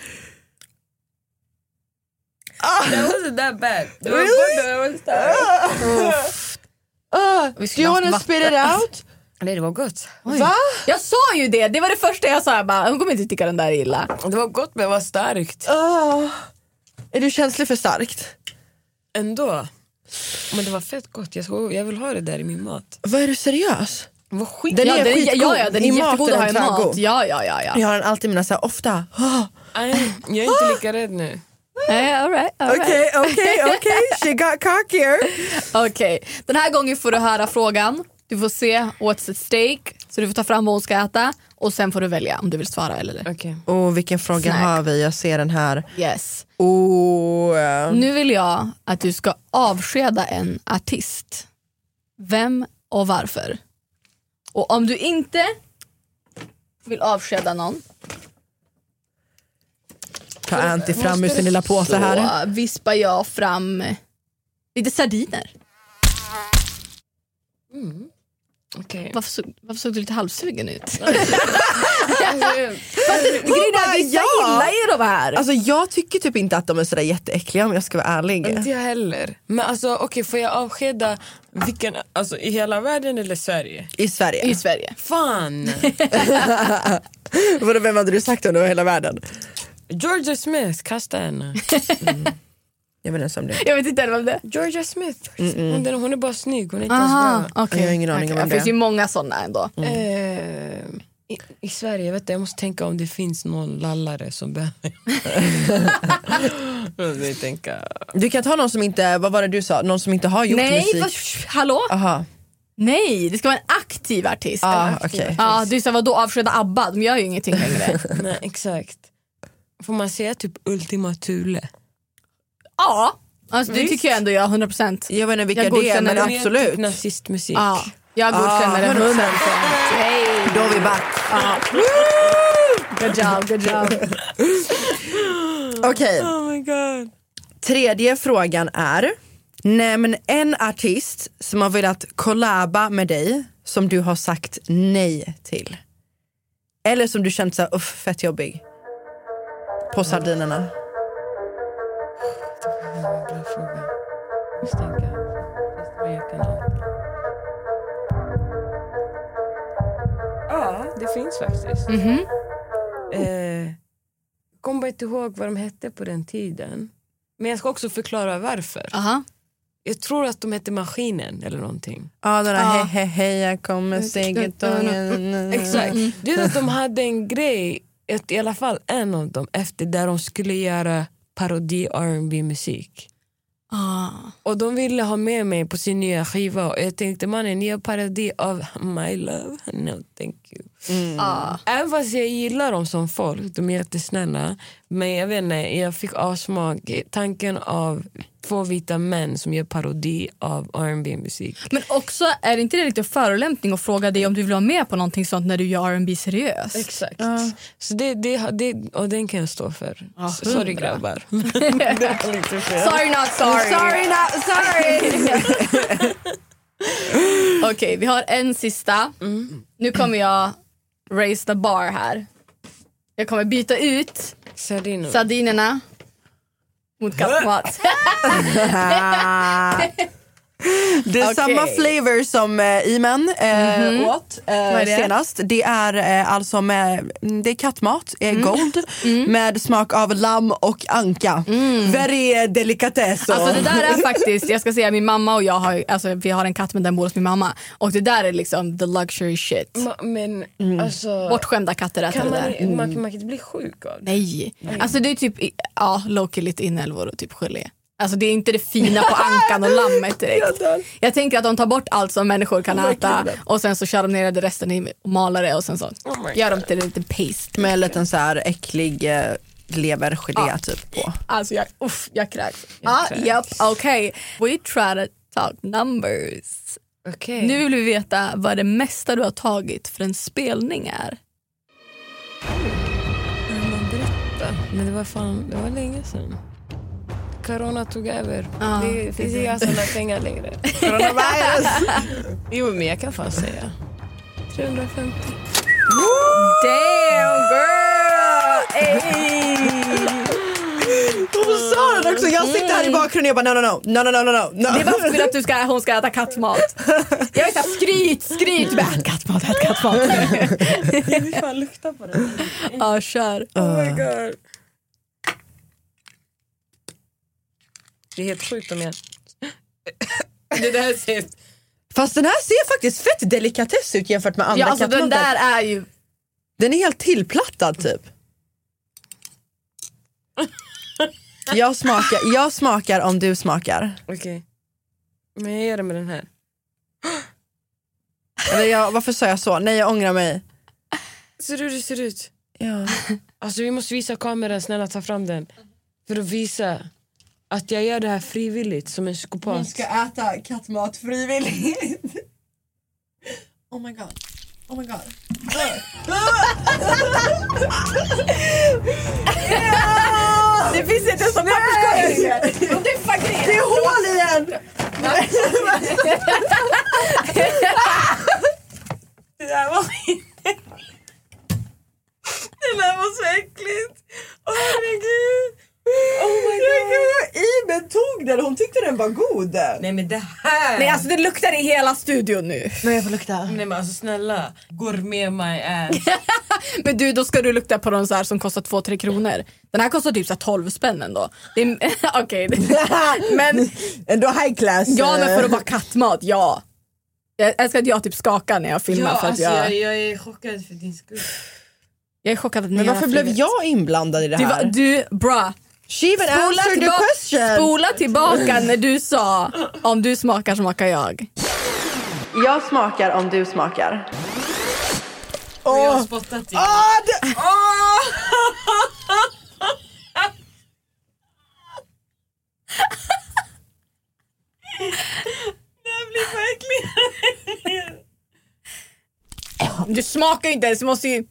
Speaker 3: Ah. That wasn't that bad. Det var
Speaker 4: really?
Speaker 3: både, det var starkt.
Speaker 4: Uh, do you want to spit it out?
Speaker 3: Nej, det var gott.
Speaker 4: Va?
Speaker 5: Jag sa ju det, det var det första jag sa. Jag bara, hon kommer inte tycka den där är illa.
Speaker 3: Det var gott men det var starkt.
Speaker 4: Oh. Är du känslig för starkt?
Speaker 3: Ändå. Men det var fett gott. Jag, ska, jag vill ha det där i min mat.
Speaker 4: Vad är du seriös?
Speaker 3: Det var skit.
Speaker 4: Den
Speaker 5: Ja,
Speaker 4: är
Speaker 5: den,
Speaker 4: skitgod.
Speaker 5: ja, ja, den är
Speaker 4: I
Speaker 5: jättegod att ha i
Speaker 4: maten är
Speaker 5: mat.
Speaker 4: tvärgod.
Speaker 5: Ja, ja, ja, ja.
Speaker 4: Jag har den alltid mina så här ofta. Oh.
Speaker 3: Nej, jag är inte lika rädd nu.
Speaker 5: Eh, all right, all right.
Speaker 4: Okej, okej, okej. She got cockier.
Speaker 5: Okej, den här gången får du höra frågan. Du får se what's at stake. Så du får ta fram vad hon ska äta. Och sen får du välja om du vill svara eller
Speaker 3: Okej. Okay.
Speaker 4: Och vilken fråga
Speaker 5: Snack.
Speaker 4: har vi? Jag ser den här.
Speaker 5: Yes.
Speaker 4: Oh.
Speaker 5: Nu vill jag att du ska avskeda en artist. Vem och varför? Och om du inte vill avskeda någon,
Speaker 4: Ta Anty fram ur sin lilla påse här.
Speaker 5: så vispar jag fram lite sardiner.
Speaker 3: Mm. Okay.
Speaker 5: Varför, så, varför såg du lite halvsugen ut?
Speaker 3: Alltså,
Speaker 5: Grejen är att vissa gillar ju de här.
Speaker 4: Alltså jag tycker typ inte att de är sådär jätteäckliga om jag ska vara ärlig.
Speaker 3: inte jag heller. Men alltså okej, okay, får jag avskeda vilken, alltså i hela världen eller Sverige?
Speaker 4: I Sverige.
Speaker 5: I Sverige.
Speaker 3: Fan!
Speaker 4: Vadå, vem hade du sagt om det var hela världen?
Speaker 3: Georgia Smith, kasta henne. Mm.
Speaker 4: Jag vet inte om det.
Speaker 5: Jag vet inte vem det är.
Speaker 3: Georgia Smith. Hon, den, hon är bara snygg, hon är inte
Speaker 5: Aha,
Speaker 3: ens bra.
Speaker 5: okay.
Speaker 4: Jag har ingen aning
Speaker 5: okay.
Speaker 4: om
Speaker 5: det.
Speaker 4: det.
Speaker 5: finns ju många sådana ändå.
Speaker 3: Mm. Eh, i, I Sverige, jag vet inte, jag måste tänka om det finns någon lallare som behöver. Jag måste tänka.
Speaker 4: Du kan ta någon som inte, vad var det du sa? Någon som inte har gjort
Speaker 5: Nej,
Speaker 4: musik.
Speaker 5: vad, hallå?
Speaker 4: Aha.
Speaker 5: Nej, det ska vara en aktiv artist.
Speaker 4: Ah,
Speaker 5: En
Speaker 4: okej.
Speaker 5: aktiv artist. Ja, du sa vadå, avskeda ABBA? De gör ju ingenting längre.
Speaker 3: Nej, exakt. Får man säga typ Ultima Thule?
Speaker 5: Ja, alltså, det
Speaker 3: Visst.
Speaker 5: tycker jag ändå jag hundra procent.
Speaker 4: Jag vet inte vilka
Speaker 5: Jag
Speaker 4: det är,
Speaker 5: godkänner
Speaker 4: men
Speaker 5: det.
Speaker 4: absolut.
Speaker 3: Typ nazistmusik.
Speaker 5: Ja, jag godkänner det
Speaker 4: Ah,
Speaker 5: hundra procent. Hey.
Speaker 4: Då är vi back.
Speaker 5: Ja. Good job, good job.
Speaker 4: Okej,
Speaker 3: Oh my god.
Speaker 4: tredje frågan är: nämn en artist som har velat kollaba med dig som du har sagt nej till. Eller som du känt så här, uff, fett jobbig. På sardinerna.
Speaker 3: Bra fråga. Jag ska tänka. Jag kan ha. Ja, det finns faktiskt.
Speaker 5: Mhm.
Speaker 3: Eh, kom bara inte ihåg vad de hette på den tiden. Men jag ska också förklara varför.
Speaker 5: Aha.
Speaker 3: Jag tror att de hette Maskinen eller någonting.
Speaker 4: Ja, den där
Speaker 5: Ja.
Speaker 4: hej hej hej jag kommer seggetången.
Speaker 3: Exakt. Det är att de hade en grej, att i alla fall en av dem, efter där de skulle göra parodi R and B-musik.
Speaker 5: Ah.
Speaker 3: Och de ville ha med mig på sin nya skiva. Och jag tänkte, man, en ny parodi av My Love? No, thank you.
Speaker 5: Ah.
Speaker 3: Även fast jag gillar dem som folk, de är jättesnälla. Men jag vet inte, jag fick avsmak. Tanken av två vita män som gör parodi av R and B-musik.
Speaker 5: Men också, är det inte det lite förolämpning att fråga dig om du vill vara med på någonting sånt när du gör R and B seriöst?
Speaker 3: Exakt. Så det, det, det, och den kan jag stå för.
Speaker 5: Ja,
Speaker 3: Sorry
Speaker 5: hundra.
Speaker 3: grabbar.
Speaker 5: Sorry not sorry.
Speaker 4: Sorry not sorry.
Speaker 5: Okej, vi har en sista. Nu kommer jag raise the bar här. Jag kommer byta ut
Speaker 3: Sardiner.
Speaker 5: sardinerna mot kattmat.
Speaker 4: Det är
Speaker 5: Okej.
Speaker 4: samma flavor som eh, Iman eh,
Speaker 5: Mhm.
Speaker 4: åt eh,
Speaker 5: är det?
Speaker 4: senast. Det är eh, alltså med, det är kattmat, eh, gold med smak av lamm och anka. Very delicatesse.
Speaker 5: Alltså det där är faktiskt, jag ska säga, min mamma och jag har, alltså vi har en katt men den bor hos min mamma. Och det där är liksom the luxury shit.
Speaker 3: Ma- Men alltså...
Speaker 5: Bortskämda katter äter
Speaker 3: kan
Speaker 5: det
Speaker 3: man,
Speaker 5: där.
Speaker 3: man, man kan inte bli sjuk av det.
Speaker 5: Nej. Alltså det är typ, ja, low-key lite inälvor och typ gelé. Alltså det är inte det fina på ankan och lammet direkt. Jag tänker att de tar bort allt som människor kan äta och sen så kör de ner det resten i och malar det och sen så
Speaker 3: Oh my
Speaker 5: gör de till en liten paste.
Speaker 4: med en liten så här äcklig eh, levergelé
Speaker 5: Ja.
Speaker 4: typ på.
Speaker 5: Alltså jag, uff, jag kräks. Ja, ah, japp, okej. We try to talk numbers.
Speaker 3: Okej.
Speaker 5: Nu vill vi veta vad det mesta du har tagit för en spelning är.
Speaker 3: När man berättar. Men det var fan, det var länge sedan. Corona tog över.
Speaker 5: Ja,
Speaker 3: det finns inga sådana pengar längre.
Speaker 4: Coronavirus.
Speaker 3: Jo, men jag kan fan säga trehundrafemtio.
Speaker 5: Damn girl! Hey.
Speaker 4: Hon sa den också, jag sitter här i bakgrunden bakgrunden jag bara no no no no no no no no.
Speaker 5: Det var för att du ska, hon ska äta kattmat. Jag är såhär skryt, skryt med ät kattmat, ät kattmat.
Speaker 3: Jag vill fan lukta på det.
Speaker 5: Ja, kör.
Speaker 3: Oh my god. Det är helt sjukt om jag... Det där ser...
Speaker 4: Fast den här ser faktiskt fett delikatess ut jämfört med andra
Speaker 5: Ja, alltså
Speaker 4: kattmatar.
Speaker 5: den där är ju...
Speaker 4: Den är helt tillplattad typ. Jag smakar, jag smakar om du smakar.
Speaker 3: Okej. Okay. Men jag gör det med den här.
Speaker 4: Eller jag, varför sa jag så? Nej, jag ångrar mig.
Speaker 3: Ser du hur det ser ut?
Speaker 4: Ja.
Speaker 3: Alltså vi måste visa kameran, snälla ta fram den. För att visa att jag gör det här frivilligt som en psykopat.
Speaker 4: Man ska äta kattmat frivilligt. Oh my god. Oh my god.
Speaker 5: Ja! Det finns inte som papperskorg. Det är faktiskt.
Speaker 4: Det är hål i den.
Speaker 3: Det där var Det där var så äckligt. Åh oh, herregud. Oh my god.
Speaker 4: Iben tog den, hon tyckte den var god.
Speaker 3: Nej men det här.
Speaker 5: Nej alltså det luktar i hela studion nu.
Speaker 4: Men jag får lukta.
Speaker 3: Nej men alltså snälla, gourmet my ass.
Speaker 5: Men du, då ska du lukta på de så här som kostar två tre kronor. Den här kostar typ så här tolv spänn ändå. Okej. Okay. Men
Speaker 4: ändå high class.
Speaker 5: Ja, men för att vara kattmat, ja. Jag älskar att jag typ skakar när jag filmar.
Speaker 3: Ja,
Speaker 5: för att
Speaker 3: alltså,
Speaker 5: jag...
Speaker 3: jag, jag är chockad för din skull.
Speaker 5: Jag är chockad att ni
Speaker 4: men varför blev jag inblandad i det här?
Speaker 5: Du, var, du bra.
Speaker 4: She even answered the question.
Speaker 5: Spola tillbaka när du sa om du smakar smakar jag.
Speaker 4: Jag smakar om du smakar.
Speaker 3: Oh. Jag har spottat i.
Speaker 4: Oh, det... oh.
Speaker 3: Det blir verkligen.
Speaker 5: Du smakar ju inte ens, du måste ju...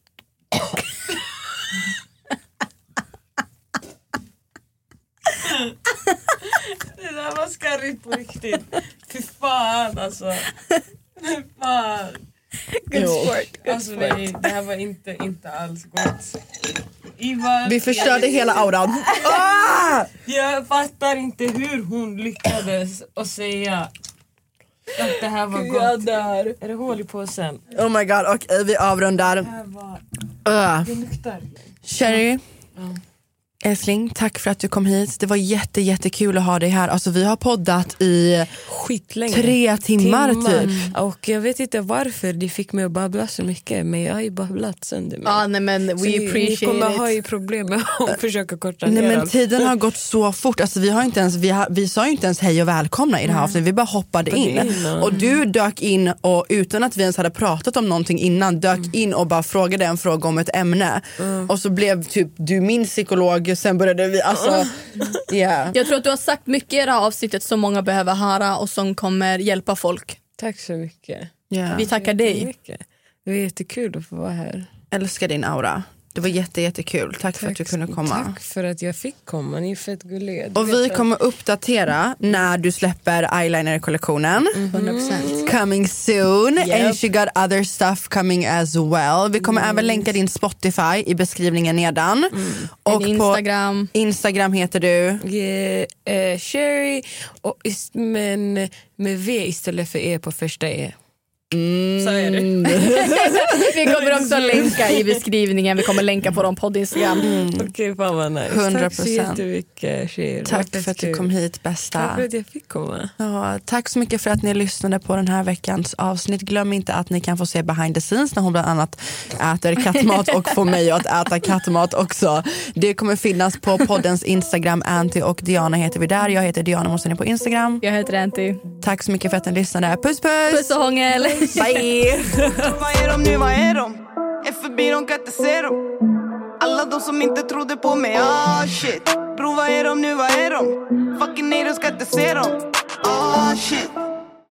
Speaker 3: Det där var skarrigt på riktigt. Fy fan alltså. Fy fan.
Speaker 5: Good sport. Good
Speaker 3: alltså,
Speaker 5: sport.
Speaker 3: Nej, det här var inte, inte alls gott. Ivar,
Speaker 4: vi förstörde jag, hela auran. Ah!
Speaker 3: Jag fattar inte hur hon lyckades att säga att det här var
Speaker 5: Gud,
Speaker 3: gott.
Speaker 5: där.
Speaker 3: Är det hål i påsen?
Speaker 4: Oh my god, och okay, vi avrundar.
Speaker 3: Det här var...
Speaker 4: Uh.
Speaker 3: Det luktar.
Speaker 4: Cherry.
Speaker 3: Ja.
Speaker 4: Älskling, tack för att du kom hit. Det var jätte, jättekul att ha dig här. Alltså vi har poddat i
Speaker 3: skitlänge.
Speaker 4: Tre timmar, timmar. typ.
Speaker 3: Och jag vet inte varför de fick mig att babbla så mycket. Men jag har ju babblat sönder mig.
Speaker 5: Ja, nej, men we
Speaker 3: så ni,
Speaker 5: appreciate
Speaker 3: ni kommer
Speaker 5: it.
Speaker 3: ha ju problem med att försöka korta ner.
Speaker 4: Nej men tiden har gått så fort. Alltså, vi, har inte ens, vi, har, vi sa ju inte ens hej och välkomna i det här avsnittet. Vi bara hoppade in. in och du dök in och utan att vi ens hade pratat om någonting innan dök mm. in och bara frågade en fråga om ett ämne. Mm. Och så blev typ du min psykolog. Sen började vi alltså, yeah.
Speaker 5: Jag tror att du har sagt mycket i det här avsnittet som många behöver höra och som kommer hjälpa folk.
Speaker 3: Tack så mycket.
Speaker 4: Yeah.
Speaker 5: Vi tackar dig.
Speaker 3: Det var jättekul att få vara här.
Speaker 4: Älskar din aura. Det var jätte, jättekul. Tack, tack för att du kunde komma.
Speaker 3: Tack för att jag fick komma. Ni är fett gulliga.
Speaker 4: Och vi kommer uppdatera när du släpper eyeliner-kollektionen.
Speaker 5: Mm-hmm. hundra procent.
Speaker 4: Coming soon.
Speaker 5: Yep.
Speaker 4: And she got other stuff coming as well. Vi kommer mm. även länka din Spotify i beskrivningen nedan. Mm. Och
Speaker 5: Instagram.
Speaker 4: På Instagram heter du?
Speaker 3: Yeah, uh, Cherry. Och, men med V istället för E på första E.
Speaker 4: Mm.
Speaker 3: Så är det.
Speaker 5: Vi kommer också länka i beskrivningen. Vi kommer länka på dem på Instagram.
Speaker 3: Mm. Okej, okay, fan vad nice.
Speaker 4: hundra procent.
Speaker 3: Tack så jättemycket, Cher.
Speaker 4: Tack för att du kom hit, bästa.
Speaker 3: Tack för att jag fick komma.
Speaker 4: Ja, tack så mycket för att ni lyssnade på den här veckans avsnitt. Glöm inte att ni kan få se behind the scenes när hon bland annat äter kattmat och får mig att äta kattmat också. Det kommer finnas på poddens Instagram. Anty och Diana heter vi där. Jag heter Diana Mosseni på Instagram.
Speaker 5: Jag heter Anty.
Speaker 4: Tack så mycket för att ni lyssnade. Puss puss!
Speaker 5: Puss och hångel!
Speaker 4: Bye!
Speaker 2: Vad är de nu, vad är de? F B, de kan inte se dem. Alla de som inte trodde på mig, ah shit. Bro, vad är de nu, vad är de? Fucking haters kan inte se dem, ah shit.